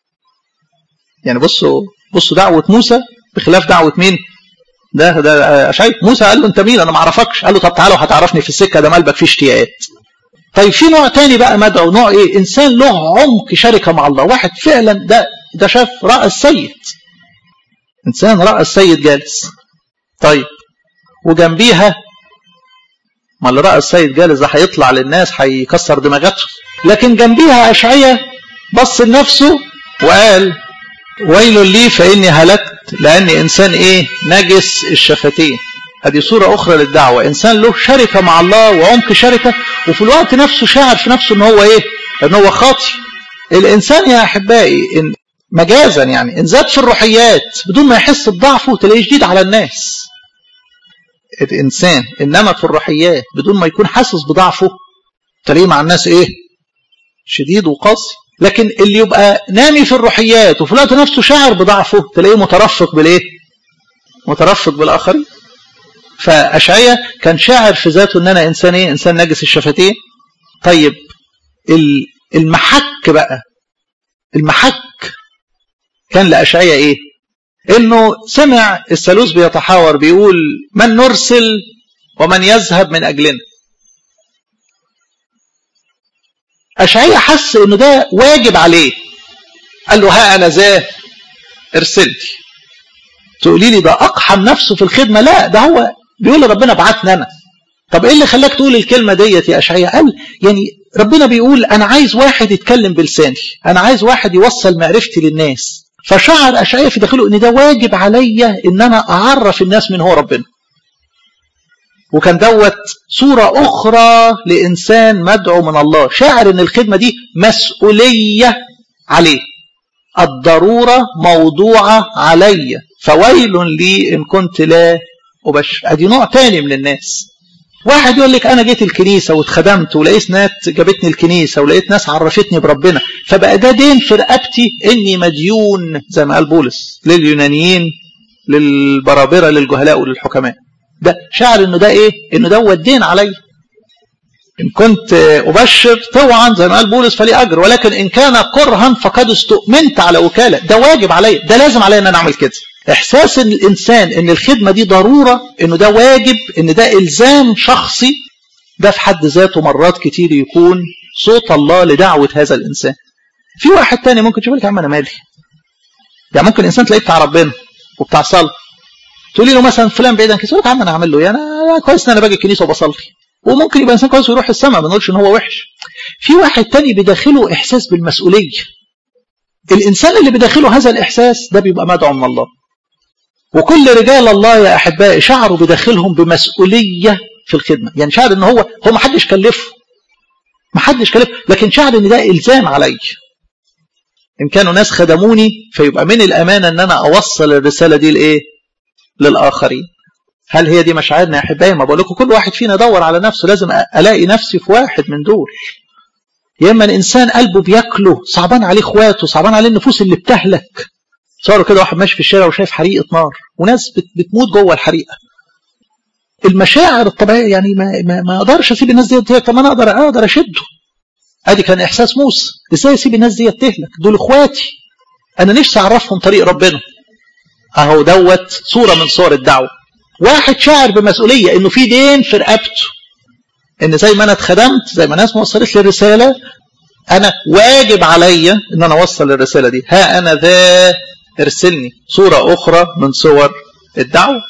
يعني بصوا بصوا دعوة موسى بخلاف دعوة مين؟ ده ده أشعياء. موسى قال له أنت مين؟ أنا ما أعرفكش. قال له طب تعالى وهتعرفني في السكة، ده ملبك فيه اشتياقات. طيب في نوع تاني بقى مدعو، نوع إيه؟ إنسان له عمق شركة مع الله، واحد فعلا ده ده شاف رأى السيد، إنسان رأى السيد جالس. طيب وجنبيها ما اللي رأى السيد جالس ده هيطلع للناس هيكسر دماغاتهم، لكن جنبيها أشعياء بص لنفسه وقال ويل لي فإني هلكت لأني إنسان إيه؟ نجس الشفتين. هذه صورة أخرى للدعوة، إنسان له شركة مع الله وعمق شركة، وفي الوقت نفسه شاعر في نفسه إن هو إيه؟ إن هو خاطئ. الإنسان يا أحبائي إن مجازا يعني إن زاد في الروحيات بدون ما يحس بضعفه تلاقيه شديد على الناس. الإنسان إنما في الروحيات بدون ما يكون حاسس بضعفه تلاقيه مع الناس إيه؟ شديد وقاسي. لكن اللي يبقى نامي في الروحيات وفي الوقت نفسه شاعر بضعفه تلاقيه مترفق بالإيه؟ مترفق بالآخرين. فأشعياء كان شاعر في ذاته إن أنا إنسان إيه؟ إنسان نجس الشفتين. طيب المحك بقى، المحك كان لأشعياء إيه؟ إنه سمع الثالوث بيتحاور بيقول من نرسل ومن يذهب من أجلنا. أشعياء حس إنه ده واجب عليه، قال له ها أنا ذا ارسلني. تقولي لي ده أقحم نفسه في الخدمة؟ لا، ده هو بيقول ربنا بعتني أنا. طب إيه اللي خلاك تقول الكلمة ديت يا أشعياء؟ قال يعني ربنا بيقول أنا عايز واحد يتكلم بلساني، أنا عايز واحد يوصل معرفتي للناس. فشعر أشعياء في داخله إن ده واجب عليا إن أنا أعرف الناس من هو ربنا. وكان دوت صورة أخرى لإنسان مدعو من الله، شاعر إن الخدمة دي مسؤولية عليه، الضرورة موضوعة علي، فويل لي إن كنت لا أبشر. أدي نوع تاني من الناس. واحد يقول لك أنا جيت الكنيسة واتخدمت ولقيت ناس جابتني الكنيسة ولقيت ناس عرفتني بربنا، فبقى ده دين في رقبتي إني مديون زي ما قال بولس لليونانيين للبرابرة للجهلاء وللحكماء. ده شعر إنه ده إيه؟ إنه ده هو الدين علي. إن كنت أبشر طوعا زي ما قال بولس فلي أجر، ولكن إن كان كرها فقد استؤمنت على وكالة. ده واجب علي، ده لازم علي إن أنا أعمل كده. إحساس إن الإنسان إن الخدمة دي ضرورة، إنه ده واجب، إن ده إلزام شخصي، ده في حد ذاته مرات كتير يكون صوت الله لدعوة هذا الإنسان. في واحد تاني ممكن تشوف لك يا عم أنا مالي، يعني ممكن إنسان تلاقيه بتاع ربنا وبتاع صلاة، تقولي له مثلا فلان بعيدا كده، يقول لك يا عم أنا أعمل له إيه؟ أنا كويس إن أنا باجي الكنيسة وبصلي. وممكن يبقى إنسان كويس ويروح السماء، ما نقولش إن هو وحش. في واحد تاني بداخله إحساس بالمسؤولية. الإنسان اللي بداخله هذا الإحساس ده بيبقى مدعو من الله. وكل رجال الله يا أحبائي شعروا بداخلهم بمسؤولية في الخدمة، يعني شعر إن هو هو ما حدش كلفه، ما حدش كلفه، لكن شعر إن ده إلزام علي. إن كانوا ناس خدموني فيبقى من الأمانة إن أنا أوصل الرسالة دي لإيه؟ للآخرين. هل هي دي مشاعرنا يا أحبائي؟ ما بقول لكم كل واحد فينا دور على نفسه، لازم ألاقي نفسي في واحد من دول. يا إما الإنسان قلبه بياكله، صعبان عليه إخواته، صعبان عليه النفوس اللي بتهلك، صاروا كده واحد ماشي في الشارع وشايف حريقه نار وناس بتموت جوه الحريقه. المشاعر الطبيعيه يعني ما ما, ما اقدرش اسيب الناس دي، طب انا اقدر اقدر اشده. ادي كان احساس موسى، ازاي اسيب الناس دي تهلك؟ دول اخواتي، انا نفسي اعرفهم طريق ربنا. اهو دوت صوره من صور الدعوه. واحد شاعر بمسؤوليه انه في دين في رقبته، ان زي ما انا اتخدمت، زي ما الناس ما وصلت لي الرساله، انا واجب عليا ان انا اوصل الرساله دي. ها انا ذا ارسلني. صوره اخرى من صور الدعوه.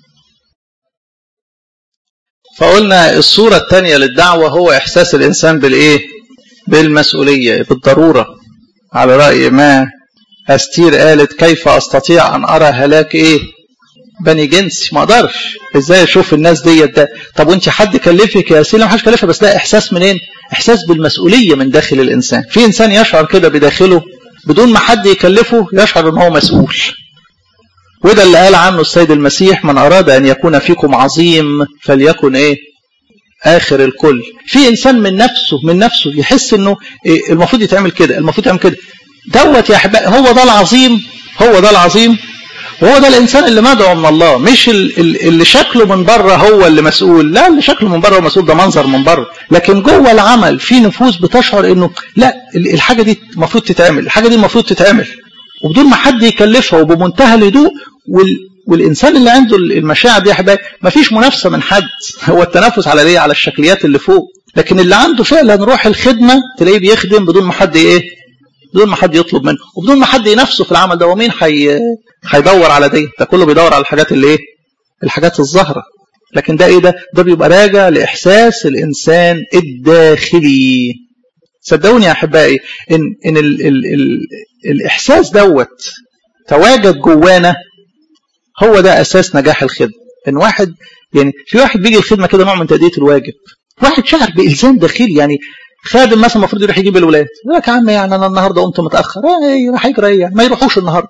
فقلنا الصوره الثانيه للدعوه هو احساس الانسان بالايه؟ بالمسؤوليه، بالضروره. على راي ما أستير قالت كيف استطيع ان ارى هلاك ايه؟ بني جنسي. ما اقدرش، ازاي اشوف الناس ديت ده؟ طب وانت حد كلفك يا سيدي؟ ما حدش كلفها، بس ده احساس منين؟ احساس بالمسؤوليه من داخل الانسان. في انسان يشعر كده بداخله بدون ما حد يكلفه، يشعر ان هو مسؤول. وده اللي قال عنه السيد المسيح: من اراد ان يكون فيكم عظيم فليكن ايه؟ اخر الكل. في انسان من نفسه من نفسه يحس انه إيه؟ المفروض يتعمل كده، المفروض يتعمل كده. دوت يا احبائي هو ده العظيم، هو ده العظيم، وهو ده الانسان اللي مدعو من الله. مش اللي شكله من بره هو اللي مسؤول، لا، اللي شكله من بره مسؤول ده منظر من بره، لكن جوه العمل في نفوس بتشعر انه لا، الحاجه دي المفروض تتعمل، الحاجه دي المفروض تتعمل، وبدون ما حد يكلفها وبمنتهى الهدوء. وال... والانسان اللي عنده المشاعر دي يا احبائي مفيش منافسه من حد، هو التنافس على ايه؟ على الشكليات اللي فوق. لكن اللي عنده فعلا روح الخدمه تلاقيه بيخدم بدون ما حد ايه؟ بدون ما حد يطلب منه، وبدون ما حد ينافسه في العمل ده. ومين حي... هيدور على دي؟ ده كله بيدور على الحاجات اللي ايه؟ الحاجات الظاهره. لكن ده ايه ده؟ ده بيبقى راجع لاحساس الانسان الداخلي. صدقوني يا احبائي ان ان ال... ال... ال... الاحساس دوت تواجد جوانا، هو ده اساس نجاح الخدمه. ان واحد يعني في واحد بيجي الخدمه كده نوع من تاديه الواجب، واحد شعر بالزام داخلي. يعني خادم مثلا المفروض يروح يجيب الولاد، يقول لك يا عم يعني انا النهارده قمت متاخر، ايه راح يجري ايه؟ ما يروحوش النهارده.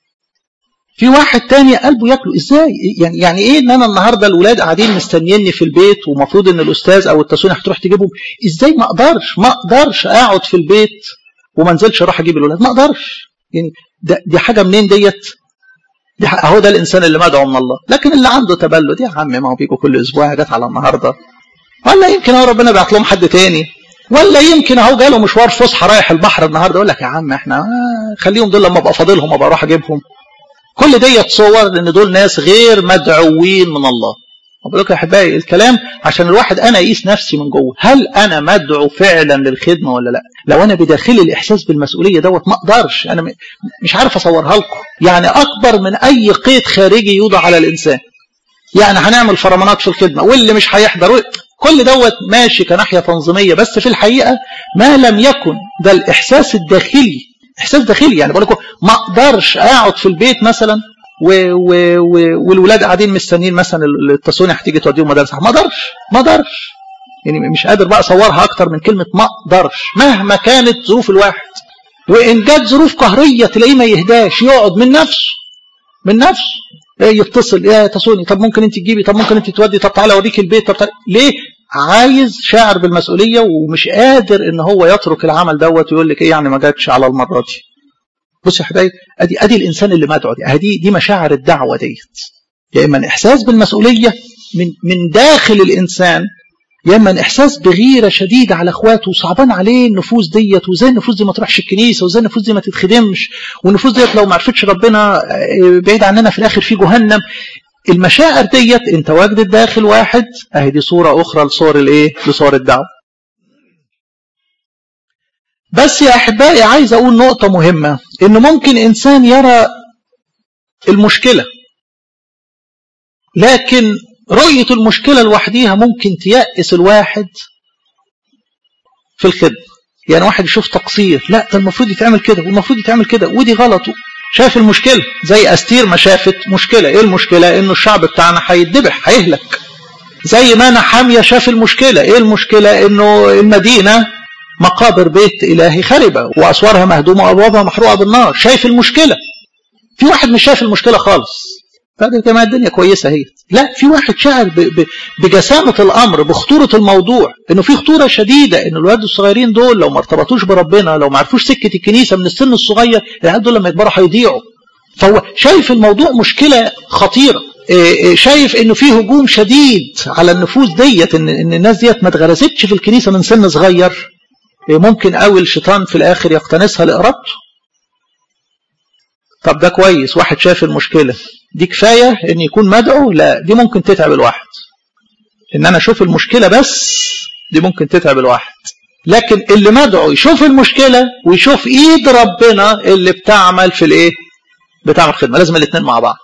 في واحد تاني قلبه ياكله، ازاي يعني؟ يعني ايه ان انا النهارده الولاد قاعدين مستنيني في البيت ومفروض ان الاستاذ او التسوني هتروح تجيبهم، ازاي؟ ما اقدرش ما اقدرش اقعد في البيت وما انزلش اروح اجيب الولاد، ما اقدرش. يعني ده دي حاجه منين ديت؟ دي اهو ده الانسان اللي مدعو من الله. لكن اللي عنده تبلد، يا عم ما هو بيجوا كل اسبوع، جت على النهارده، ولا يمكن هو ربنا بعت لهم حد تاني، ولا يمكن اهو جاله مشوار فسحه رايح البحر النهارده، يقول لك يا عم احنا آه خليهم دول لما ابقى فاضلهم ابقى اروح اجيبهم. كل دي تصور ان دول ناس غير مدعوين من الله. بقول لكم يا احبائي الكلام عشان الواحد انا اقيس نفسي من جوه، هل انا مدعو فعلا للخدمه ولا لا؟ لو انا بداخلي الاحساس بالمسؤوليه دوت ما اقدرش، انا مش عارف اصورها لكم. يعني اكبر من اي قيد خارجي يوضع على الانسان. يعني هنعمل فرمانات في الخدمه واللي مش هيحضر، كل دوت ماشي كناحيه تنظيميه، بس في الحقيقه ما لم يكن ده الاحساس الداخلي، احساس داخلي. يعني بقول لكم ما اقدرش اقعد في البيت مثلا و و و والولاد قاعدين مستنيين مثلا التسوني هتيجي توديهم مدرسه، ما اقدرش ما اقدرش يعني مش قادر بقى اصورها اكتر من كلمه ما اقدرش، مهما كانت ظروف الواحد. وان جت ظروف قهريه تلاقيه ما يهداش، يقعد من نفسه من نفسه يتصل، يا تسوني طب ممكن انت تجيبي، طب ممكن انت تودي، طب تعالى اوريك البيت، طب تعالى. ليه؟ عايز شاعر بالمسؤوليه ومش قادر ان هو يترك العمل دوت ويقول لك ايه يعني ما جاتش على المره دي. بص يا حبايبي، ادي ادي الانسان اللي مدعو دي، ادي دي مشاعر الدعوه ديت. يا اما الاحساس بالمسؤوليه من من داخل الانسان، يا اما الاحساس بغيره شديده على اخواته وصعبان عليه النفوس ديت، وازاي النفوس دي ما تروحش الكنيسه، وازاي النفوس دي ما تتخدمش، والنفوس ديت لو ما عرفتش ربنا بعيد عننا في الاخر في جهنم. المشاعر ديت انت واجدت داخل واحد، اهي دي صوره اخرى لصور الايه؟ لصور الدعوه. بس يا احبائي عايز اقول نقطه مهمه، ان ممكن انسان يرى المشكله، لكن رؤيه المشكله لوحديها ممكن تيأس الواحد في الخدمه. يعني واحد يشوف تقصير، لا ده المفروض يتعمل كده والمفروض يتعمل كده ودي غلط، شاف المشكله. زي أستير ما شافت مشكله، ايه المشكله؟ انه الشعب بتاعنا هيتذبح هيهلك. زي ما نحميا شاف المشكله، ايه المشكله؟ انه المدينه مقابر بيت إلهي خربة وأسوارها مهدومة وأبوابها محروقة بالنار، شايف المشكلة. في واحد مش شايف المشكلة خالص، فهذا كمان الدنيا كويسة هي. لا، في واحد شاعر بجسامة الأمر، بخطورة الموضوع، إنه في خطورة شديدة، إن الولاد الصغيرين دول لو ما ارتبطوش بربنا، لو ما عرفوش سكة الكنيسة من السن الصغير، العيال دول لما يكبروا هيضيعوا. فهو شايف الموضوع مشكلة خطيرة، شايف انه فيه هجوم شديد على النفوس ديت، ان ان الناس ديت ما اتغرستش في الكنيسة من سن صغير، ممكن قوي الشيطان في الاخر يقتنصها لإرادته. طب ده كويس، واحد شايف المشكلة دي كفاية ان يكون مدعو؟ لا، دي ممكن تتعب الواحد. ان انا اشوف المشكلة بس دي ممكن تتعب الواحد، لكن اللي مدعو يشوف المشكلة ويشوف ايد ربنا اللي بتعمل في الايه، بتعمل خدمة. لازم الاثنين مع بعض.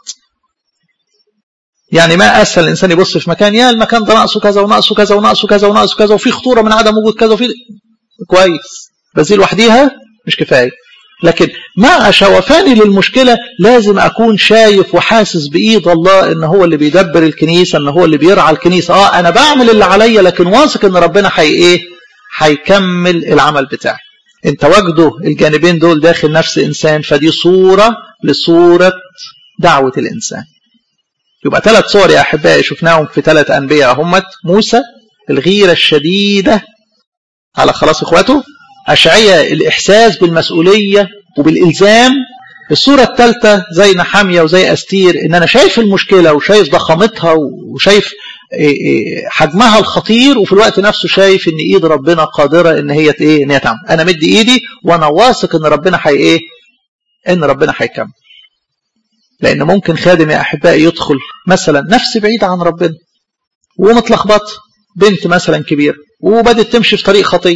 يعني ما اسهل الانسان يبص في مكان، يا المكان ده ناقصه كذا وناقصه كذا وناقصه كذا وناقصه كذا وفي خطورة من عدم وجود كذا وفي كويس، بس دي لوحديها مش كفاية. لكن مع شوفاني للمشكلة لازم أكون شايف وحاسس بإيد الله إن هو اللي بيدبر الكنيسة، إن هو اللي بيرعى الكنيسة. آه أنا بعمل اللي عليا، لكن واثق إن ربنا حي إيه، هيكمل العمل بتاعي. أنت واجده الجانبين دول داخل نفس إنسان، فدي صورة لصورة دعوة الإنسان. يبقى ثلاث صور يا أحبائي شفناهم في ثلاث أنبياء همت: موسى الغيرة الشديدة على خلاص إخواته، أشعياء الإحساس بالمسؤولية وبالإلزام. الصورة الثالثة زي نحمية وزي أستير، إن أنا شايف المشكلة وشايف ضخامتها وشايف حجمها الخطير، وفي الوقت نفسه شايف إن إيد ربنا قادرة إن هي إيه، إن هي تعمل. أنا مدي إيدي وأنا واثق إن ربنا حي إيه، إن ربنا هيكمل. لأن ممكن خادم يا أحبائي يدخل مثلا نفس بعيدة عن ربنا ومتلخبط، بنت مثلا كبيرة وبدت تمشي في طريق خطية.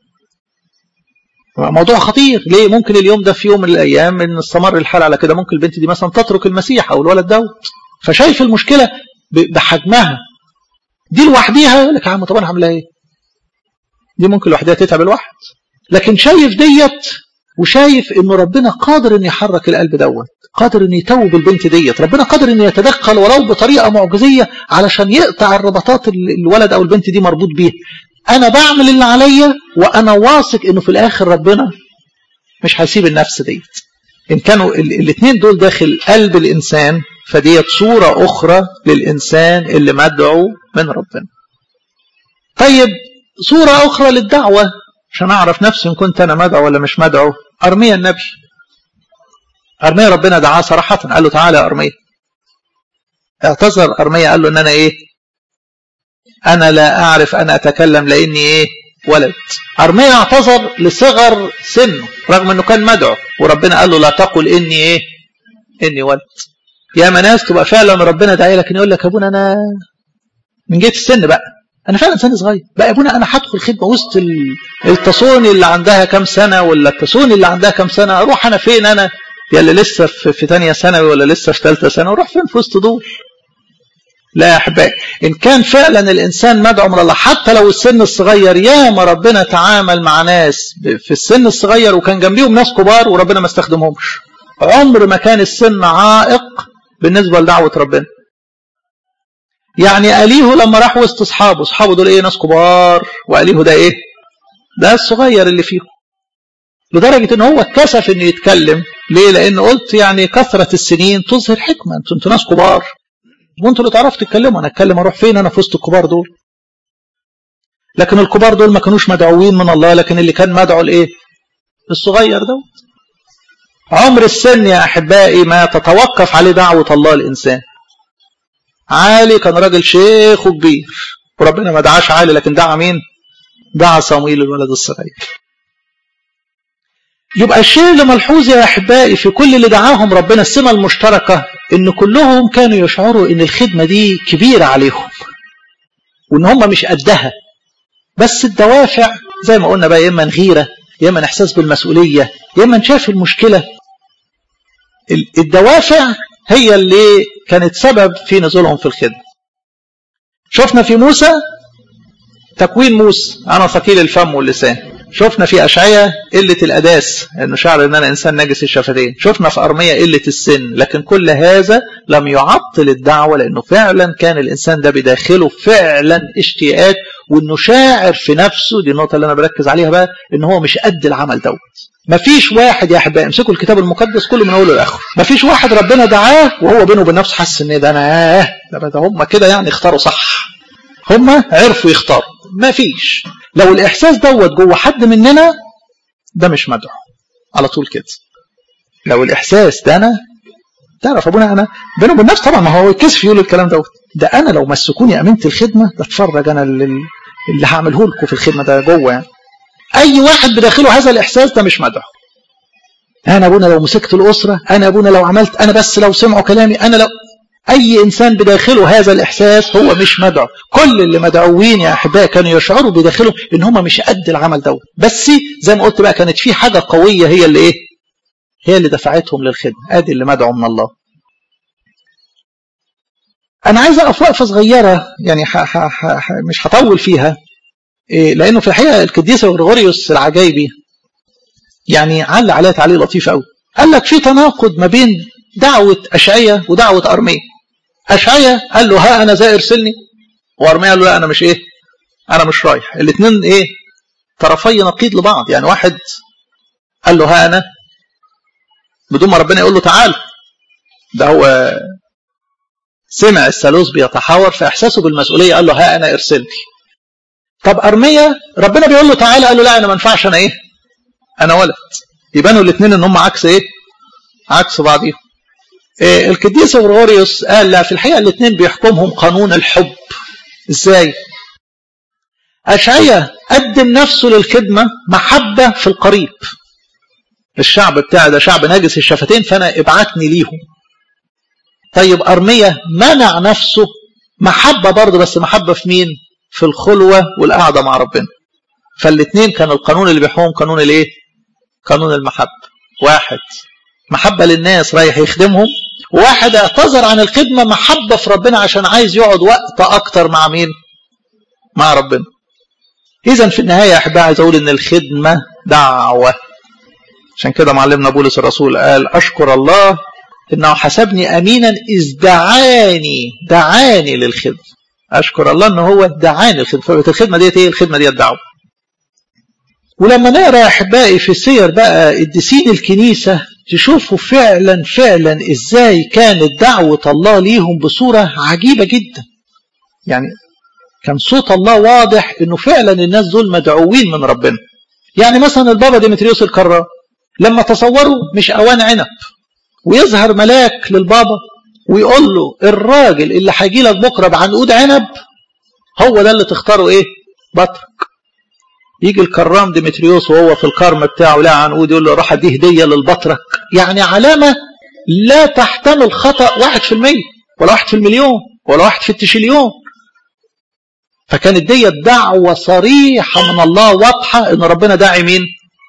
موضوع خطير. ليه؟ ممكن اليوم ده في يوم من الأيام إن استمر الحال على كده، ممكن البنت دي مثلا تترك المسيح أو الولد دوت. فشايف المشكلة بحجمها دي لوحديها، لك عم طب أنا هعملها إيه؟ دي ممكن لوحديها تتعب الواحد. لكن شايف ديت وشايف إنه ربنا قادر إن يحرك القلب دوت، قادر إن يتوب البنت ديت، ربنا قادر إن يتدخل ولو بطريقة معجزية علشان يقطع الرباطات الولد أو البنت دي مربوط بيها. أنا بعمل اللي عليا وأنا واثق إنه في الآخر ربنا مش هيسيب النفس ديت. إن كانوا الاثنين دول داخل قلب الإنسان، فديت صورة أخرى للإنسان اللي مدعو من ربنا. طيب صورة أخرى للدعوة عشان أعرف نفسي إن كنت أنا مدعو ولا مش مدعو. أرميا النبي، أرميا ربنا دعاه صراحة، قال له تعالى يا أرميا. اعتذر أرميا، قال له إن أنا إيه، أنا لا أعرف أن أتكلم لأني إيه، ولد. أرميا اعتذر لصغر سنه رغم أنه كان مدعو، وربنا قال له لا تقل إني إيه، إني ولد. يا مناس تبقى فعلا ربنا دعي لك، يقول لك يا ابونا أنا من جهة السن بقى أنا فعلا سن صغير بقى يا ابونا، أنا هدخل خدمة وسط التصوني اللي عندها كام سنة ولا التصوني اللي عندها كام سنة، أروح أنا فين أنا يا اللي لسه في تانية ثانوي ولا لسه في ثالثة ثانوي، أروح فين في وسط دول؟ لا يا أحبائي، إن كان فعلا الإنسان مدعو من الله حتى لو السن الصغير، يا ما ربنا تعامل مع ناس في السن الصغير وكان جنبيهم ناس كبار وربنا ما استخدمهمش. عمر ما كان السن عائق بالنسبة لدعوة ربنا. يعني أليه لما راح وسط أصحابه، أصحابه دول إيه، ناس كبار، وأليه ده إيه، ده الصغير اللي فيهم، لدرجة إن هو اتكسف إنه يتكلم. ليه؟ لأن قلت يعني كثرة السنين تظهر حكمة، أنتوا انتوا ناس كبار وانتوا اللي تعرفوا تتكلموا، انا اتكلم اروح فين انا في وسط الكبار دول؟ لكن الكبار دول ما كانوش مدعوين من الله، لكن اللي كان مدعو الايه، الصغير دوت. عمر السن يا احبائي ما تتوقف عليه دعوة الله الانسان. عالي كان راجل شيخ وكبير وربنا ما دعاش عالي، لكن دعا مين؟ دعا صموئيل الولد الصغير. يبقى الشيء اللي ملحوظ يا احبائي في كل اللي دعاهم ربنا، السمة المشتركة ان كلهم كانوا يشعروا ان الخدمة دي كبيرة عليهم وان هم مش قدها. بس الدوافع زي ما قلنا بقى، يا اما غيرة، يا اما احساس بالمسؤولية، يا اما شاف المشكلة. الدوافع هي اللي كانت سبب في نزولهم في الخدمة. شفنا في موسى تكوين موسى، انا ثقيل الفم واللسان. شفنا في أشعياء قلة الأداس، أنه شعر أن أنا إنسان نجس الشفتين. شفنا في أرميا قلة السن، لكن كل هذا لم يعطل الدعوة، لأنه فعلا كان الإنسان ده بداخله فعلا اشتياقات، وأنه شاعر في نفسه. دي النقطة اللي أنا بركز عليها بقى، أنه هو مش قد العمل دوت. مفيش واحد يا أحبائي امسكوا الكتاب المقدس كله من أوله لآخره، مفيش واحد ربنا دعاه وهو بينه وبين نفسه حس إن ده أنا آه ده هم كده يعني اختاروا صح، هم عرفوا يختاروا. مفيش. لو الإحساس دوت جوه حد مننا ده مش مدعو على طول كده. لو الإحساس ده أنا تعرف ابونا انا بينه وبين نفسه طبعا ما هو يتكسف يقول الكلام دوت، ده انا لو مسكوني امينه الخدمه ده اتفرج انا اللي, اللي هعمله لكم في الخدمه ده جوه يعني. اي واحد بداخله هذا الاحساس ده مش مدعو. انا ابونا لو مسكت الاسره، انا ابونا لو عملت، انا بس لو سمعوا كلامي، انا لو اي انسان بداخله هذا الاحساس هو مش مدعو. كل اللي مدعوين يا احبائي كانوا يشعروا بداخلهم ان هم مش قد العمل دوت، بس زي ما قلت بقى كانت في حاجه قويه هي اللي ايه؟ هي اللي دفعتهم للخدمه. ادي اللي مدعو من الله. انا عايز اقف وقفه صغيره يعني ح ح ح مش هطول فيها، إيه لانه في الحقيقه القديس غريغوريوس العجايبي يعني علق عليها تعليق لطيف قوي. قال لك في تناقض ما بين دعوه اشعياء ودعوه ارميا. اشعياء قال له ها انا ذا ارسلني، وارميا قال له لا انا مش ايه، انا مش رايح. الاثنين ايه؟ طرفي نقيض لبعض. يعني واحد قال له ها انا بدون ما ربنا يقول له تعال، ده هو سمع الثالوث بيتحاور في احساسه بالمسؤوليه، قال له ها انا ارسلني. طب ارميا ربنا بيقول له تعالى، قال له لا انا ما ينفعش، انا ايه؟ انا ولد. يبانوا الاثنين ان هم عكس ايه؟ عكس بعضهم. إيه القديس غريغوريوس قال لا، في الحقيقه الاثنين بيحكمهم قانون الحب. ازاي؟ اشعياء قدم نفسه للخدمه محبه في القريب. الشعب بتاعي ده شعب ناجس الشفتين فانا ابعتني ليهم. طيب ارميا منع نفسه محبه برضه، بس محبه في مين؟ في الخلوه والقعده مع ربنا. فالاثنين كان القانون اللي بيحكمهم قانون الايه؟ قانون المحبه. واحد محبه للناس رايح يخدمهم، وواحد اعتذر عن الخدمه محبه في ربنا عشان عايز يقعد وقت اكتر مع مين؟ مع ربنا. اذا في النهايه يا احبائي عايز اقول ان الخدمه دعوه. عشان كده معلمنا بولس الرسول قال اشكر الله انه حسبني امينا اذ دعاني دعاني للخدمه. اشكر الله ان هو دعاني للخدمه. فالخدمه ديت ايه؟ الخدمه ديت دعوه. ولما نقرا يا احبائي في سير بقى قديسين الكنيسه تشوفوا فعلا فعلا ازاي كانت دعوه الله ليهم بصوره عجيبه جدا. يعني كان صوت الله واضح انه فعلا الناس دول مدعوين من ربنا. يعني مثلا البابا ديمتريوس الكرار لما تصوروا مش اوان عنب، ويظهر ملاك للبابا ويقول له الراجل اللي هيجي لك بكره بعنقود عنب هو ده اللي تختاره ايه؟ بطرك. يجي الكرام ديمتريوس وهو في الكرم بتاعه لا عنقود، يقول له راح اديه هديه للبطرك. يعني علامه لا تحتمل خطا واحد في المية ولا واحد في المليون ولا واحد في التشيليون. فكانت دي دعوه صريحه من الله واضحه ان ربنا داعي مين؟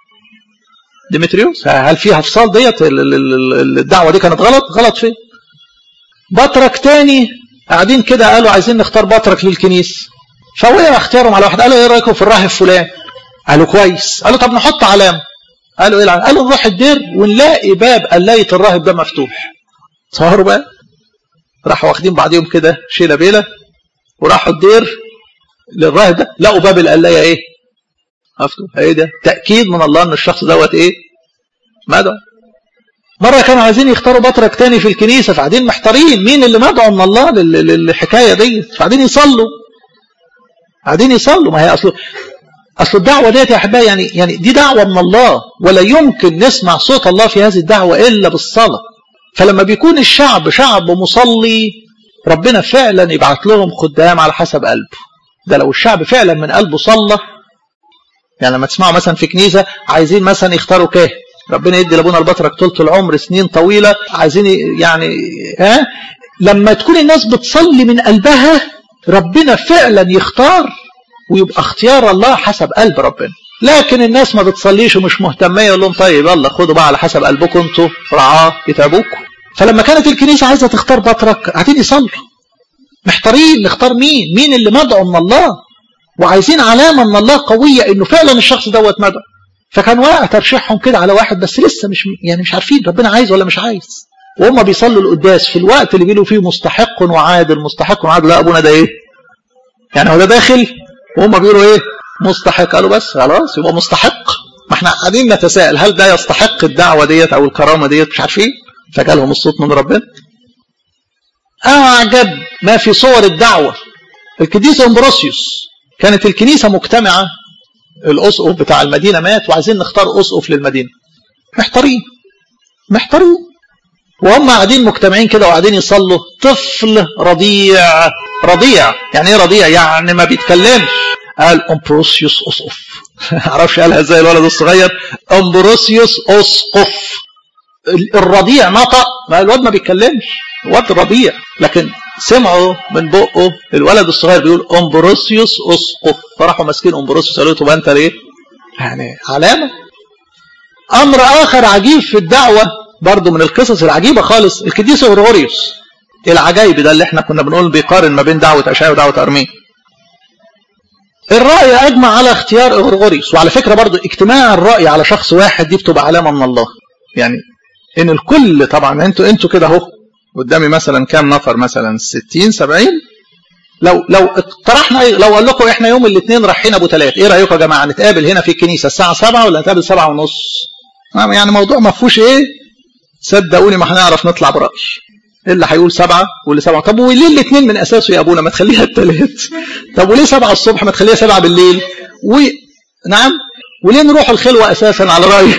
ديمتريوس. هل فيها افصال ديت؟ الدعوه دي كانت غلط؟ غلط فين؟ بطرك تاني قاعدين كده قالوا عايزين نختار بطرك للكنيسه، فوقع اختيارهم على واحد. قالوا ايه رايكم في الراهب فلان؟ قالوا كويس. قالوا طب نحط علامه. قالوا ايه العلامه؟ قالوا نروح الدير ونلاقي باب قلايه الراهب ده مفتوح. تصوروا بقى، راحوا واخدين بعضهم كده شيله بيله وراحوا الدير للراهب ده، لقوا باب القلايه ايه؟ مفتوح. ايه ده؟ تاكيد من الله ان الشخص دوت ايه؟ مدعو. مره كانوا عايزين يختاروا بطرك تاني في الكنيسه، فقاعدين محتارين مين اللي مدعو من الله للحكايه دي، فقاعدين يصلوا قاعدين يصلوا. ما هي اصل اصل الدعوه ديت يا احبائي يعني يعني دي دعوه من الله، ولا يمكن نسمع صوت الله في هذه الدعوه الا بالصلاه. فلما بيكون الشعب شعب مصلي ربنا فعلا يبعت لهم خدام على حسب قلبه. ده لو الشعب فعلا من قلبه صلى. يعني لما تسمعوا مثلا في كنيسه عايزين مثلا يختاروا كاهن، ربنا يدي لابونا البطرك طولة العمر سنين طويله، عايزين يعني ها، لما تكون الناس بتصلي من قلبها ربنا فعلا يختار، ويبقى اختيار الله حسب قلب ربنا. لكن الناس ما بتصليش ومش مهتميه، يقول لهم طيب يلا خدوا بقى على حسب قلبكم انتوا رعاه كتابكم. فلما كانت الكنيسه عايزه تختار بطرك قاعدين يصلوا محتارين نختار مين مين اللي مدعو من الله، وعايزين علامه من الله قويه انه فعلا الشخص دوت مدعو. فكان واقع ترشيحهم كده على واحد، بس لسه مش يعني مش عارفين ربنا عايز ولا مش عايز. وهم بيصلوا القداس في الوقت اللي بيقولوا فيه مستحق وعادل مستحق وعادل، لا ابونا ده ايه؟ يعني هو ده داخل وهم بيقولوا ايه؟ مستحق. قالوا بس خلاص يبقى مستحق. ما احنا قاعدين نتساءل هل ده يستحق الدعوه ديت او الكرامه ديت؟ مش عارفين. فجالهم الصوت من ربنا. اعجب ما في صور الدعوه القديس امبروسيوس. كانت الكنيسه مجتمعه، الاسقف بتاع المدينه مات وعايزين نختار اسقف للمدينه. محتارين محتارين وهم قاعدين مجتمعين كده وقاعدين يصلوا، طفل رضيع رضيع يعني ايه رضيع؟ يعني ما بيتكلمش. قال امبروسيوس اسقف. معرفش قالها ازاي الولد الصغير، امبروسيوس اسقف. الرضيع نطق، ما الواد ما بيتكلمش، الواد الرضيع، لكن سمعوا من بقه الولد الصغير بيقول امبروسيوس اسقف، فراحوا ماسكين امبروسيوس قالوا له طب انت ليه؟ يعني علامه. امر اخر عجيب في الدعوه برضو من القصص العجيبه خالص، القديس غرغوريوس. العجائب ده اللي احنا كنا بنقول بيقارن ما بين دعوه اشعياء ودعوه ارميا. الرأي اجمع على اختيار غرغوريوس، وعلى فكره برضو اجتماع الرأي على شخص واحد دي بتبقى علامه من الله، يعني ان الكل طبعا انتوا انتوا كده اهو قدامي مثلا كام نفر، مثلا ستين سبعين، لو لو اقترحنا لو قال لكم احنا يوم الاثنين رايحين ابو ثلاث، ايه رايكم يا جماعه نتقابل هنا في الكنيسه الساعه سبعة ولا نتقابل سبعة ونص؟ يعني موضوع ما فيهوش ايه، صدقوني ما هنعرف نطلع براي. اللي هيقول سبعة واللي سبعة، طب وليه الاثنين من اساسه يا ابونا ما تخليها الثلاث؟ طب وليه سبعة الصبح ما تخليها سبعة بالليل؟ و نعم، وليه نروح الخلوه اساسا على رايك؟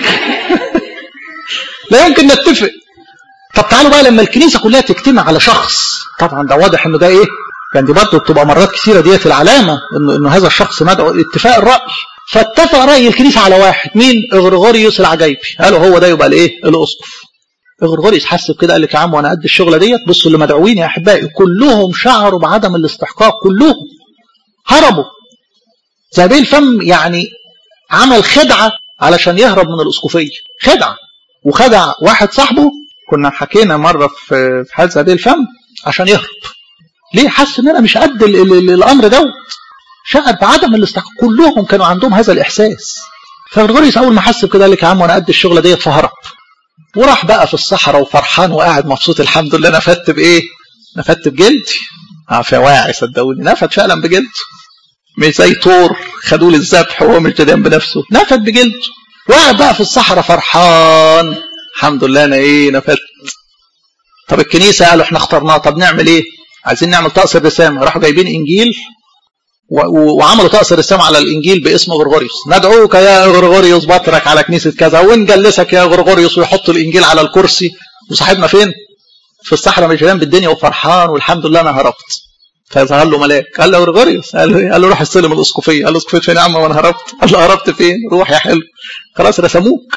لا يمكن نتفق. طب تعالوا بقى لما الكنيسه كلها تجتمع على شخص، طبعا ده واضح انه ده ايه، يعني دي برضه بتبقى مرات كثيره ديت العلامه انه انه هذا الشخص مدعو اتفاق الراي. فاتفق راي الكنيسه على واحد، مين؟ غرغوريوس العجايبي. قالوا هو ده يبقى الايه؟ الاسقف. غرغوريوس حسب كده قال لك يا عم وانا قد الشغله ديت. بصوا اللي مدعوين يا احبائي كلهم شعروا بعدم الاستحقاق، كلهم هربوا. ذهبي الفم يعني عمل خدعه علشان يهرب من الاسقفيه، خدعه، وخدع واحد صاحبه، كنا حكينا مره في حال ذهبي الفم، عشان يهرب. ليه؟ حس ان انا مش قد ال ال ال الامر دوت، شعر بعدم الاستحقاق. كلهم كانوا عندهم هذا الاحساس. فغرغوريوس اول ما حس بكده قال لك يا عم وانا قد الشغله ديت، فهرب وراح بقى في الصحراء وفرحان وقاعد مبسوط، الحمد لله نفدت بايه؟ نفدت بجلدي. عافيه واعي صدقوني، نفد فعلا بجلده، مش زي طور خدوه للذبح وهو مش جديان بنفسه، نفد بجلده وقاعد بقى في الصحراء فرحان، الحمد لله انا ايه نفدت. طب الكنيسه قالوا احنا اخترناه، طب نعمل ايه؟ عايزين نعمل طقس الرسامه، راحوا جايبين انجيل وعملوا طقس الرسامه على الانجيل باسم غرغوريوس، ندعوك يا غرغوريوس بطرك على كنيسه كذا، ونجلسك يا غرغوريوس، ويحطوا الانجيل على الكرسي، وصاحبنا فين؟ في الصحراء مش جايين بالدنيا وفرحان والحمد لله انا هربت. فظهر له ملاك قال له غرغوريوس، قال له قال له روح استلم الاسقفيه. قال له اسقفيه فين يا عم وانا هربت؟ قال له هربت فين؟ روح يا حلو، خلاص رسموك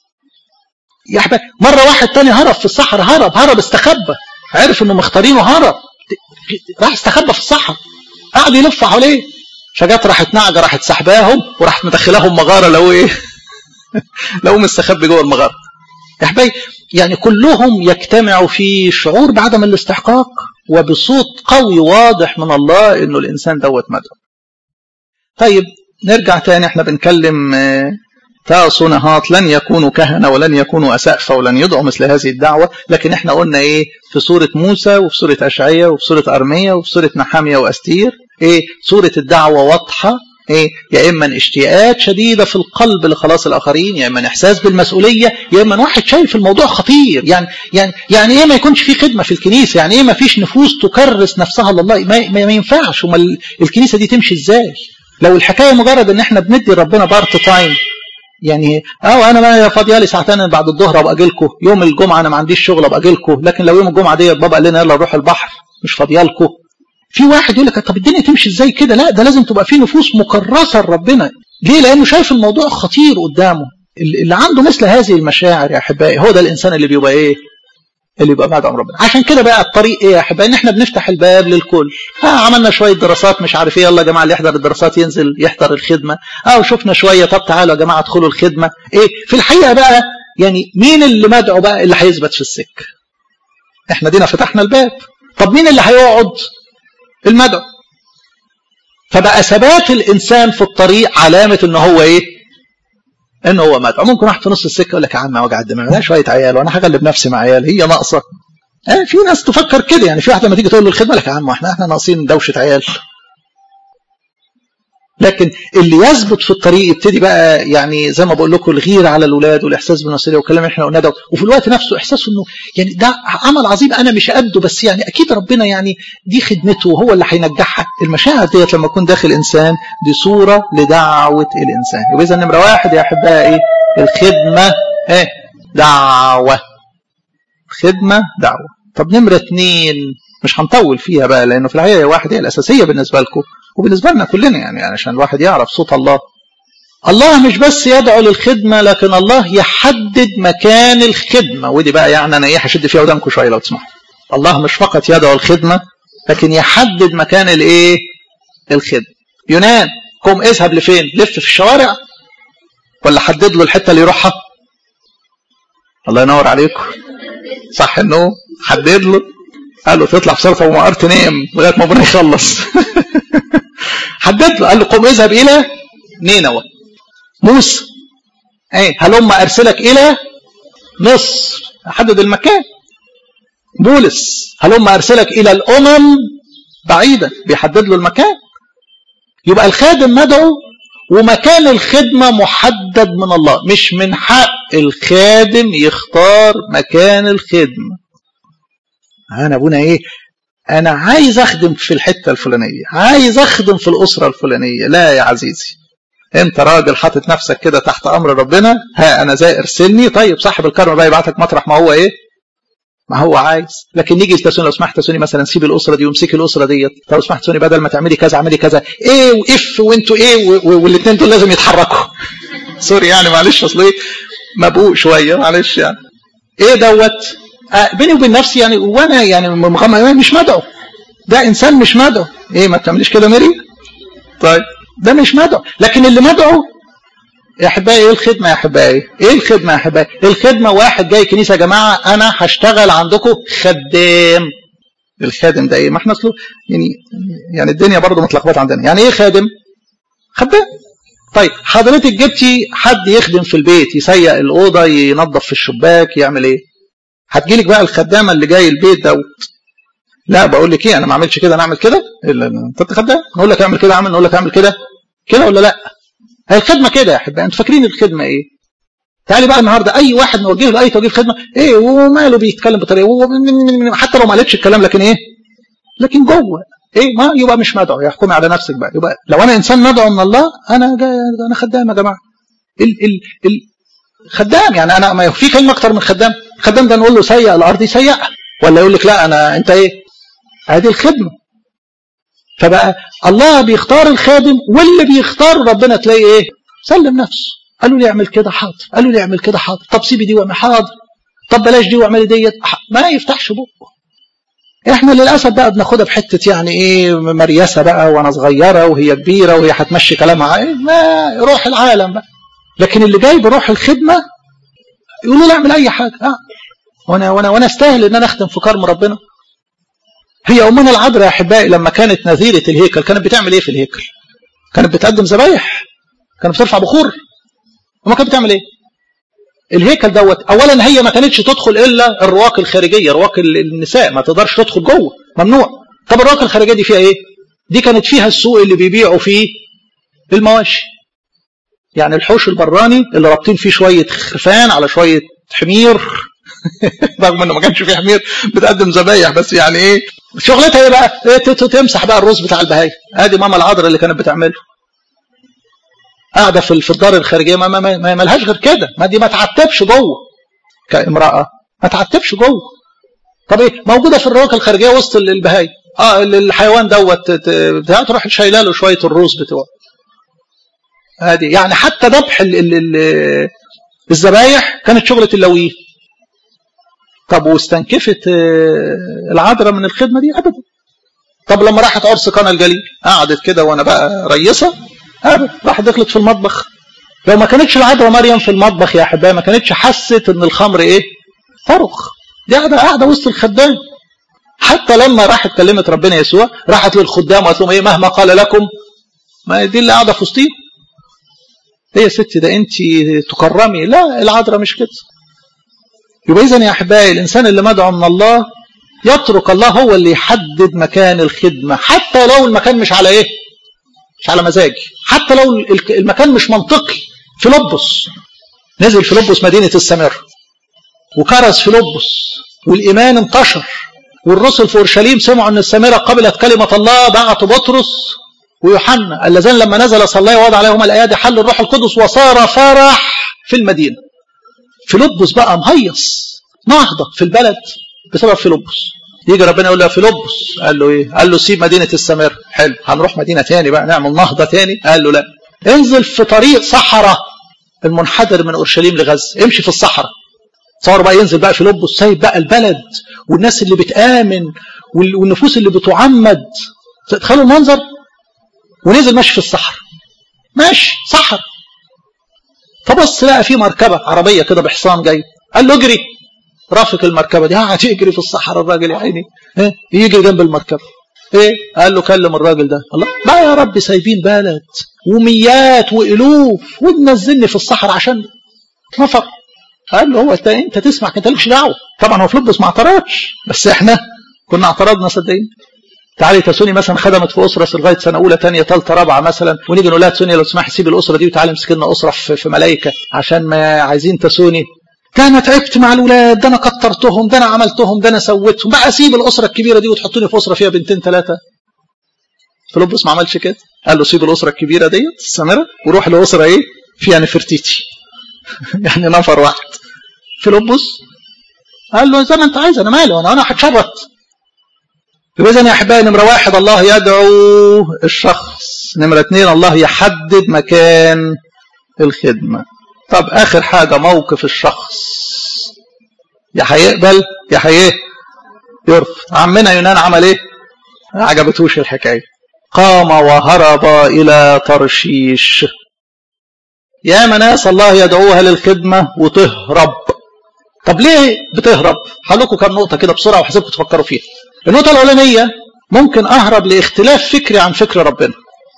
يا احباب. مره واحد تاني هرب في الصحراء، هرب هرب استخبى، عرف انه مختارينه، هرب راح استخبى في الصحراء، قعد يلف حواليه، فجت راحت نعجه راحت سحباهم وراحت مدخلاهم مغاره، لو ايه لو مستخبي جوه المغاره. يا احبابي يعني كلهم يجتمعوا في شعور بعدم الاستحقاق، وبصوت قوي واضح من الله انه الانسان دوت مدعو. طيب نرجع تاني، احنا بنكلم تاصنهات لن يكونوا كهنة ولن يكونوا أسقفة ولن يدعوا مثل هذه الدعوة، لكن احنا قلنا ايه في سورة موسى وفي سورة أشعياء وفي سورة أرميا وفي سورة نحمية وأستير، ايه سورة الدعوة واضحة، ايه يا اما اشتياقات شديدة في القلب لخلاص الآخرين، يا اما احساس بالمسؤولية، يا اما واحد شايف الموضوع خطير. يعني يعني يعني ايه ما يكونش في خدمة في الكنيسة؟ يعني ايه ما فيش نفوس تكرس نفسها لله؟ ما, ما ينفعش. وما الكنيسة دي تمشي ازاي لو الحكاية مجرد ان احنا بندي ربنا بارت تايم؟ يعني اه انا ما فاضيه لي ساعتين بعد الظهر ابقى اجي لكم، يوم الجمعه انا ما عنديش شغل ابقى اجي لكم، لكن لو يوم الجمعه ديت بابا قال لنا يلا نروح البحر مش فاضيه لكم. في واحد يقول لك طب الدنيا تمشي ازاي كده؟ لا ده لازم تبقى في نفوس مكرسه لربنا. ليه؟ لانه شايف الموضوع خطير قدامه. اللي عنده مثل هذه المشاعر يا احبائي هو ده الانسان اللي بيبقى ايه؟ اللي يبقى بعد عن ربنا. عشان كده بقى الطريق ايه يا احبائي؟ ان احنا بنفتح الباب للكل. اه عملنا شويه دراسات مش عارف ايه، يلا يا جماعه اللي يحضر الدراسات ينزل يحضر الخدمه. اه وشفنا شويه، طب تعالوا يا جماعه ادخلوا الخدمه. ايه في الحقيقه بقى يعني مين اللي مدعو بقى اللي هيثبت في السكه؟ احنا دينا فتحنا الباب، طب مين اللي هيقعد؟ المدعو. فبقى ثبات الانسان في الطريق علامه ان هو ايه؟ ان هو مدعو. ممكن واحد في نص السكه يقول لك يا عم وجع الدماغ ده شويه عيال وانا هغلب نفسي مع عيال، هي ناقصه. اه في ناس تفكر كده، يعني في واحد لما تيجي تقول له الخدمه لك يا عم احنا احنا ناقصين دوشه عيال. لكن اللي يثبت في الطريق يبتدي بقى يعني زي ما بقول لكم الغيره على الاولاد والاحساس بالمسؤوليه والكلام اللي احنا قلناه ده، وفي الوقت نفسه احساسه انه يعني ده عمل عظيم انا مش قده، بس يعني اكيد ربنا يعني دي خدمته وهو اللي هينجحها. المشاعر ديت لما يكون داخل انسان دي صوره لدعوه الانسان. يبقى اذا نمره واحد يا احبائي الخدمه ايه؟ دعوه. خدمة دعوة. طب نمرة اتنين مش هنطول فيها بقى، لأنه في الحقيقة واحد هي الأساسية بالنسبة لكم وبالنسبة لنا كلنا، يعني عشان الواحد يعرف صوت الله. الله مش بس يدعو للخدمة، لكن الله يحدد مكان الخدمة. ودي بقى يعني أنا إيه هشد فيها ودانكم شوية لو تسمحوا. الله مش فقط يدعو الخدمة، لكن يحدد مكان الإيه؟ الخدمة. يونان قم اذهب لفين؟ لف في الشوارع؟ ولا حدد له الحتة اللي يروحها؟ الله ينور عليكم، صح إنه حدد له، قال له تطلع في صرفة ومقار تنام لغاية ما ربنا يخلص. حدد له، قال له قم اذهب إلى نينوى. موسى ايه هلم ارسلك الى مصر، حدد المكان. بولس هلم ارسلك الى الامم بعيدا، بيحدد له المكان. يبقى الخادم مدعو ومكان الخدمة محدد من الله، مش من حق الخادم يختار مكان الخدمة. انا ابونا ايه انا عايز اخدم في الحتة الفلانية، عايز اخدم في الاسرة الفلانية. لا يا عزيزي، انت راجل حاطط نفسك كده تحت امر ربنا، ها انا زي ارسلني. طيب صاحب الكرم بقى يبعتك مطرح ما هو ايه ما هو عايز. لكن نيجي تسوني لو سمحت تسوني مثلا سيب الاسره دي وامسكي الاسره ديت، لو سمحت تسوني بدل ما تعملي كذا اعملي كذا، ايه واف وانتوا ايه، والاثنين دول لازم يتحركوا. سوري يعني معلش، اصل ايه مبقوق شويه معلش يعني ايه دوت. آه بيني وبين نفسي يعني، وانا يعني مغمى مش مدعو، ده انسان مش مدعو. ايه ما بتعمليش كده ميري؟ طيب ده مش مدعو. لكن اللي مدعو يا احبائي ايه الخدمه؟ يا احبائي ايه الخدمه؟ يا احبائي الخدمه واحد جاي كنيسه يا جماعه انا هشتغل عندكم خدام. الخادم ده ايه؟ ما احنا اصله يعني يعني الدنيا برضه متلخبطه عندنا. يعني ايه خادم؟ خدام. طيب حضرتك جبتي حد يخدم في البيت، يسيق الاوضه، ينظف في الشباك، يعمل ايه؟ هتجيلك بقى الخدامه اللي جاي البيت دوت، لا بقول لك ايه انا ما اعملش كده، انا اعمل كده. انت خدام، نقول لك اعمل كده اعمل، نقول لك اعمل كده كده ولا لا؟ هي الخدمه كده يا احبائي. انتوا فاكرين الخدمه ايه؟ تعالي بقى النهارده اي واحد نوجه له اي توجيه خدمه، ايه وماله بيتكلم بطريقه، حتى لو ما قالتش الكلام لكن ايه؟ لكن جوه ايه؟ ما يبقى مش مدعو. يحكمي على نفسك بقى. يبقى لو انا انسان مدعو من الله، انا جاي انا خدام يا جماعه. ال ال ال خدام يعني انا ما في كلمه اكتر من خدام. خدام ده نقول له سيء الارض يسيئها، ولا يقول لك لا انا انت ايه؟ هذه الخدمه. فبقى الله بيختار الخادم، واللي بيختار ربنا تلاقي ايه؟ سلم نفسه. قالوا لي اعمل كده حاضر، قالوا لي اعمل كده حاضر، طب سيبي دي واعمل حاضر، طب بلاش دي واعملي ديت، ما يفتحش بقه. احنا للاسف بقى بناخدها في حته يعني ايه مريسه بقى، وانا صغيره وهي كبيره وهي هتمشي كلامها ايه، ما روح العالم بقى. لكن اللي جاي بروح الخدمه يقولوا لي اعمل اي حاجه. اه وانا وانا وانا استاهل ان انا اخدم في كرم ربنا. هي امنا العذراء يا احبائي لما كانت نذيره الهيكل كانت بتعمل ايه في الهيكل؟ كانت بتقدم ذبايح، كانت بترفع بخور. وما كانت بتعمل ايه؟ الهيكل دوت اولا هي ما كانتش تدخل الا الرواق الخارجيه، رواق النساء ما تقدرش تدخل جوه، ممنوع. طب الرواق الخارجيه دي فيها ايه؟ دي كانت فيها السوق اللي بيبيعوا فيه المواشي، يعني الحوش البراني اللي رابطين فيه شويه خرفان على شويه حمير. رغم انه ما كانش فيه حمير، بتقدم ذبايح بس يعني ايه شغلتها ايه بقى؟ ايه تمسح بقى الرز بتاع البهايم. ادي ماما العذراء اللي كانت بتعمله، قاعده في الدار الخارجيه، ما, ما, ما, ما لهاش غير كده. ما دي ما تعتبش جوه كامراه، ما تعتبش جوه. طب ايه موجوده في الرواق الخارجيه وسط البهايم، اه الحيوان دوت تروح شايله له شويه الرز بتوعه. ادي يعني حتى ذبح الذبايح كانت شغله اللويين. طب واستنكفت العذراء من الخدمه دي؟ ابدا. طب لما راحت عرس قنا الجليل قعدت كده وانا بقى رئيسه؟ ابدا. راحت دخلت في المطبخ. لو ما كانتش العذراء مريم في المطبخ يا احبائي ما كانتش حست ان الخمر ايه؟ فرخ. دي قاعده قاعده وسط الخدام. حتى لما راحت كلمت ربنا يسوع راحت للخدام وقالت لهم ايه؟ مهما قال لكم. ما دي اللي قاعده في وسطيهم. ايه يا ستي ده انت تكرمي؟ لا العذراء مش كده. يبقى إذن يا أحبائي الإنسان اللي مدعو من الله يترك الله هو اللي يحدد مكان الخدمة، حتى لو المكان مش على إيه؟ مش على مزاجي، حتى لو المكان مش منطقي. فيلبس نزل فيلبس مدينة السامرة وكرز فيلبس والإيمان انتشر، والرسل في أورشليم سمعوا أن السامرة قبلت كلمة الله، بعتوا بطرس ويوحنا اللذان لما نزل صلى ووضع عليهم الأيادي حل الروح القدس وصار فرح في المدينة. فيلبس بقى مهيص، نهضة في البلد بسبب فيلبس. يجي ربنا يقول له يا فيلبس، قال له ايه؟ قال له سيب مدينة السامرة. حلو، هنروح مدينة تاني بقى نعمل نهضة تاني. قال له لا، انزل في طريق صحراء المنحدر من اورشليم لغزة، امشي في الصحراء. صار بقى ينزل بقى فيلبس سايب بقى البلد والناس اللي بتآمن والنفوس اللي بتعمد. تخيلوا المنظر، ونزل ماشي في الصحراء، ماشي صحراء. فبص لقى في مركبة عربية كده بحصان جاي، قال له اجري. رافق المركبة دي قاعد يجري في الصحراء الراجل يا عيني، ايه يجي جنب المركبة. ايه؟ قال له كلم الراجل ده. الله، لا يا رب سايبين بلد وميات والوف وننزلني في الصحراء عشان نفر. قال له هو انت انت تسمع، انت لكش دعوه. طبعا هو فيلبس ما اعترضش، بس احنا كنا اعترضنا صدقين. تعالي تسوني مثلا خدمت في اسره لغايه سنه اولى ثانيه ثالثه رابعه مثلا، ونيجي نقول لها تسوني لو تسمحي سيب الاسره دي وتعالي امسك لنا اسره في, في ملايكه عشان ما عايزين تسوني. ده انا تعبت مع الاولاد، ده انا كترتهم، ده انا عملتهم، ده انا سويتهم، بقى اسيب الاسره الكبيره دي وتحطوني في اسره فيها بنتين ثلاثه. فيلبس ما عملش كده، قال له سيب الاسره الكبيره ديت السامره وروح لاسره ايه فيها نفرتيتي يعني نفر واحد. فيلبس قال له زي ما انت عايز، انا مالي، وانا انا هتشرط. إذا يا احبائي، نمره واحد الله يدعو الشخص، نمره اثنين الله يحدد مكان الخدمه. طب اخر حاجه موقف الشخص، يا هيقبل يا هي يرفض. عمنا يونان عمل ايه؟ ما عجبتوش الحكايه، قام وهرب الى ترشيش. يا ناس الله يدعوها للخدمه وتهرب. طب ليه بتهرب؟ هقول لكم كام نقطه كده بسرعه وحسيبكم تفكروا فيها. النقطه الاولانيه، ممكن اهرب لاختلاف فكري عن فكر ربنا.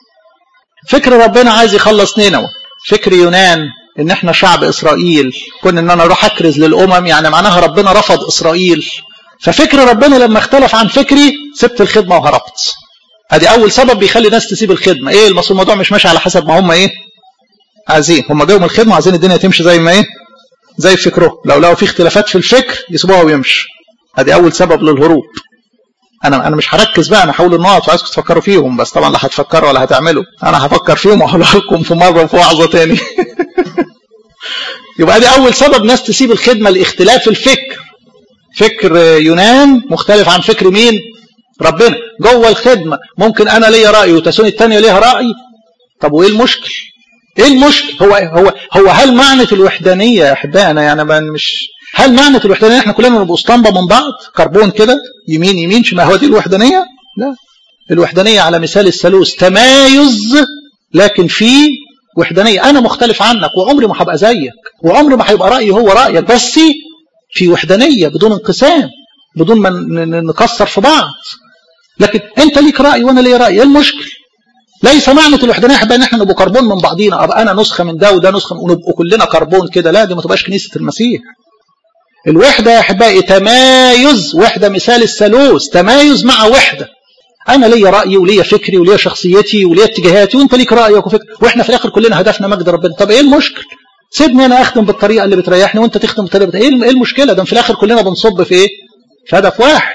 فكر ربنا عايز يخلص نينوى، فكر يونان ان احنا شعب اسرائيل، كون ان انا اروح اكرز للامم يعني معناها ربنا رفض اسرائيل. ففكر ربنا لما اختلف عن فكري سبت الخدمه وهربت. ادي اول سبب بيخلي ناس تسيب الخدمه. ايه الموضوع مش ماشي على حسب ما هم ايه عايزين. هم جاوا من الخدمه عايزين الدنيا تمشي زي ما ايه زي فكره. لو لو في اختلافات في الفكر يسيبوها ويمشي. ادي اول سبب للهروب. انا انا مش هركز بقى، انا هقول النقط وعايزكم تفكروا فيهم، بس طبعا لا هتفكروا ولا هتعملوا، انا هفكر فيهم وهقولها لكم في مره وفي وعظه تاني. يبقى دي اول سبب ناس تسيب الخدمه لاختلاف الفكر. فكر يونان مختلف عن فكر مين؟ ربنا. جوه الخدمه ممكن انا ليا راي وتسوني الثانيه ليها راي. طب وايه المشكل؟ ايه المشكل؟ هو هو هو هل معنى الوحدانيه يا احبائي، انا يعني مش هل معنى الوحدانيه احنا كلنا نبقى اسطمبه من بعض كربون كده يمين يمين شمال؟ هو دي الوحدانيه؟ لا. الوحدانيه على مثال الثالوث تمايز، لكن في وحدانيه. انا مختلف عنك وعمري ما هبقى زيك، وعمري ما هيبقى رايي هو رايك، بس في وحدانيه بدون انقسام، بدون ما نكسر في بعض. لكن انت ليك راي وانا ليا راي، ايه المشكل؟ ليس معنى الوحدانيه يا احبائي ان احنا نبقى كربون من بعضينا، ابقى انا نسخه من ده وده نسخه ونبقوا كلنا كربون كده. لا، دي ما تبقاش كنيسه المسيح. الوحده يا احبائي تمايز، وحده مثال الثالوث، تمايز مع وحده. انا ليا رايي وليا فكري وليا شخصيتي وليا اتجاهاتي، وانت ليك رايك وفكرك، واحنا في الاخر كلنا هدفنا مجد ربنا. طب ايه المشكل؟ سيبني انا اخدم بالطريقه اللي بتريحني وانت تخدم بالطريقه بتاعتك. ايه المشكله؟ ده في الاخر كلنا بنصب في ايه؟ في هدف واحد.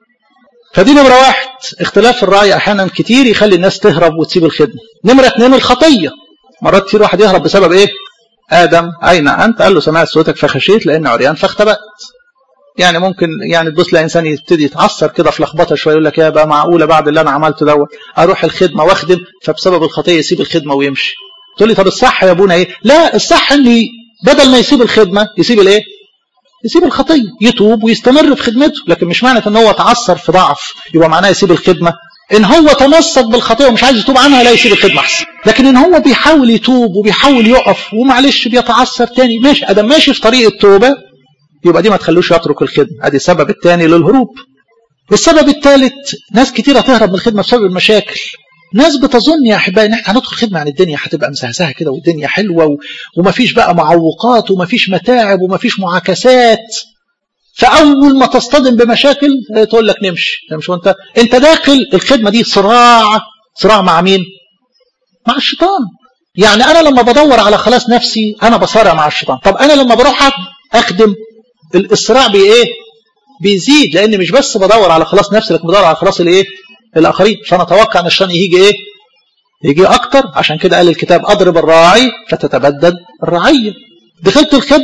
فدي نمره واحد، اختلاف الراي احيانا كتير يخلي الناس تهرب وتسيب الخدمه. نمره اثنين، الخطيه. مرات كتير واحد يهرب بسبب ايه؟ ادم اين انت؟ قال له سمعت صوتك فخشيت لان عريان فاختبأت. يعني ممكن يعني تبص لانسان يبتدي يتعثر كده في لخبطه شويه، يقول لك يا بقى معقوله بعد اللي انا عملته دوت اروح الخدمه واخدم، فبسبب الخطيه يسيب الخدمه ويمشي. تقول لي طب الصح يا ابونا ايه؟ لا، الصح ان بدل ما يسيب الخدمه يسيب الايه؟ يسيب الخطيه، يتوب ويستمر في خدمته. لكن مش معنى ان هو تعثر في ضعف يبقى معناه يسيب الخدمه. ان هو تمسك بالخطيه ومش عايز يتوب عنها لا يسيب الخدمه احسن. لكن ان هو بيحاول يتوب وبيحاول يقف ومعلش بيتعثر تاني، ماشي، ادم ماشي في طريق التوبه، يبقى دي ما تخلوش يترك الخدمه. ادي السبب الثاني للهروب. السبب الثالث، ناس كتيره تهرب من الخدمه بسبب المشاكل. ناس بتظن يا احبائي ان احنا هندخل خدمه عن الدنيا هتبقى مسهسهه كده والدنيا حلوه و... ومفيش بقى معوقات ومفيش متاعب ومفيش معاكسات. فاول ما تصطدم بمشاكل تقول لك نمشي نمشي. وانت انت داخل الخدمه دي صراع صراع مع مين؟ مع الشيطان. يعني انا لما بدور على خلاص نفسي انا بصارع مع الشيطان. طب انا لما بروح اخدم الصراع بايه؟ بيزيد، لان مش بس بدور على خلاص نفسي لكن بدور على خلاص الايه؟ الاخرين. فانا اتوقع ان الشيطان يجي ايه؟ يجي اكتر. عشان كده قال الكتاب اضرب الراعي فتتبدد الرعيه. دخلت الخدمه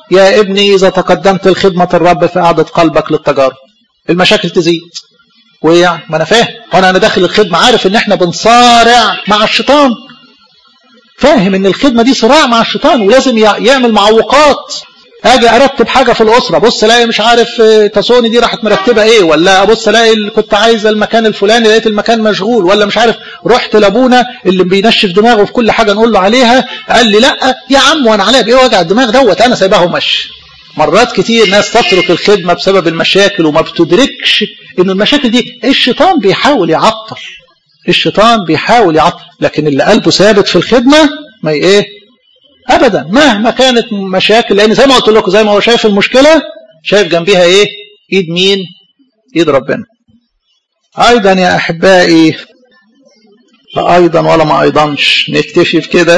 يا ابني إذا تقدمت لخدمة الرب فأعدد قلبك للتجارب، المشاكل تزيد. ويعني ما أنا فاهم، وأنا أنا داخل الخدمة عارف إن إحنا بنصارع مع الشيطان، فاهم إن الخدمة دي صراع مع الشيطان ولازم يعمل معوقات. اجي ارتب حاجه في الاسره، بص الاقي مش عارف تصوني دي راحت مرتبه ايه، ولا ابص الاقي كنت عايز المكان الفلاني لقيت المكان مشغول، ولا مش عارف رحت لابونا اللي بينشف دماغه في كل حاجه نقول له عليها قال لي لا يا عم وانا عليا بايه وجع الدماغ دوت، انا سايباه ماشي. مرات كتير ناس تترك الخدمه بسبب المشاكل وما بتدركش ان المشاكل دي الشيطان بيحاول يعطل، الشيطان بيحاول يعطل، لكن اللي قلبه ثابت في الخدمه ما ايه ابدا مهما كانت مشاكل، لان زي ما قلت لكم زي ما هو شايف المشكله شايف جنبيها ايه؟ ايد مين؟ ايد ربنا. ايضا يا احبائي، لا ايضا ولا ما ايضاش، نكتفي بكده.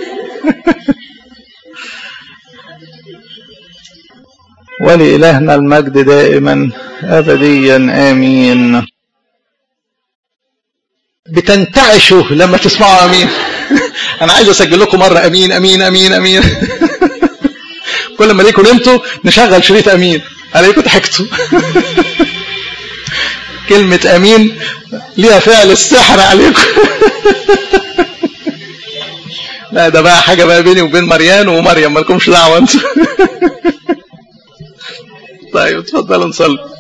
ولإلهنا المجد دائما ابديا امين. بتنتعشوا لما تسمعوا امين. انا عايز اسجل لكم مره امين امين امين امين. كل ما ليكم انتوا نشغل شريط امين عليكم ضحكتوا. كلمه امين ليها فعل السحر عليكم. لا ده بقى حاجه بقى بيني وبين مريان ومريم، مالكمش دعوه انتوا. طيب اتفضلوا نصلي.